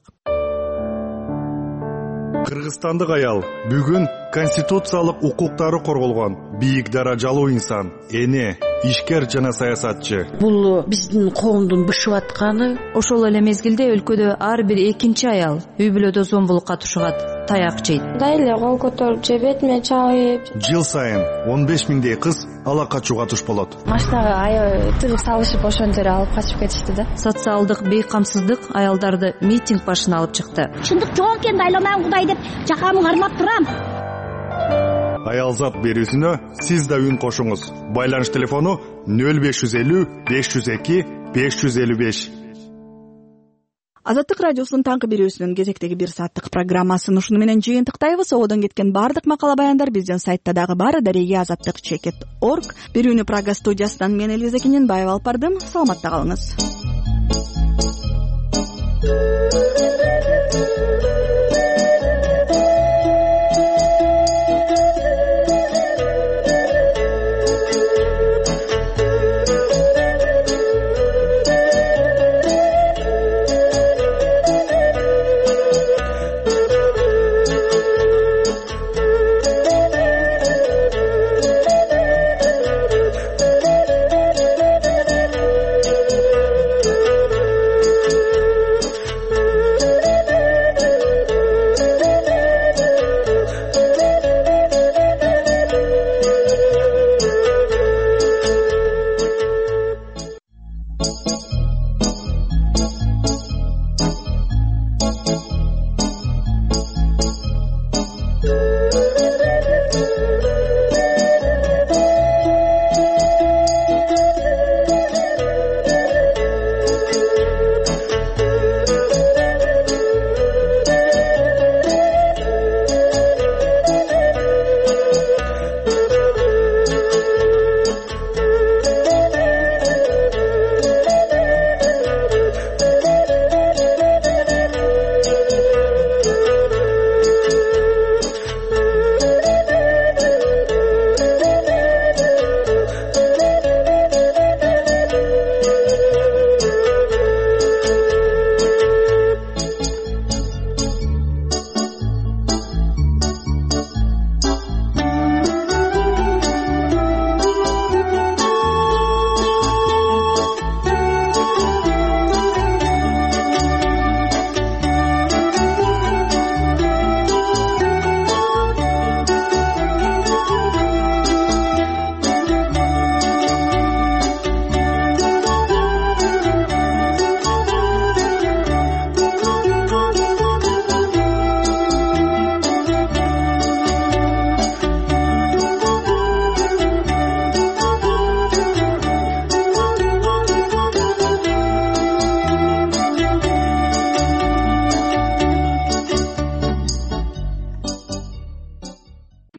Кыргызстандык аял бүгүн конституциялык укуктары корголгон бийик даражалуу инсан, эне, ишкер жана саясатчы. Бул биздин коомдун бышып атканы. Ошол эле мезгилде өлкөдө ар бир экинчи аял үй бүлөдө зомбулукка тушугат, таяк жейт. Дайле кол көтөрүп же бетиме чабып. Жыл сайын 15 миңдей кыз ала качууга туш болот. Машинага аябай тыгып салышып ошон жерге алып качып кетишти да. Социалдык бейкамсыздык аялдарды митинг башына алып чыкты. Чындык жок экен, дайламайм Кудай деп жакамы кармап турам. Аялзат берүүсүнө сиз да үн кошуңуз. Байланыш телефону 0550 502 555. Азаттык радиосунун таңкы берүүсүнүн кезектеги 1 сааттык программасын ушуну менен жыйынтыктайбыз. Ободон кеткен бардык макала баяндар биздин сайтта дагы бар. Дареги azattyk.org. Берүүнү Прага студиясынан мен Элиза Киненбаева алып бардым. Саламатта калыңыз.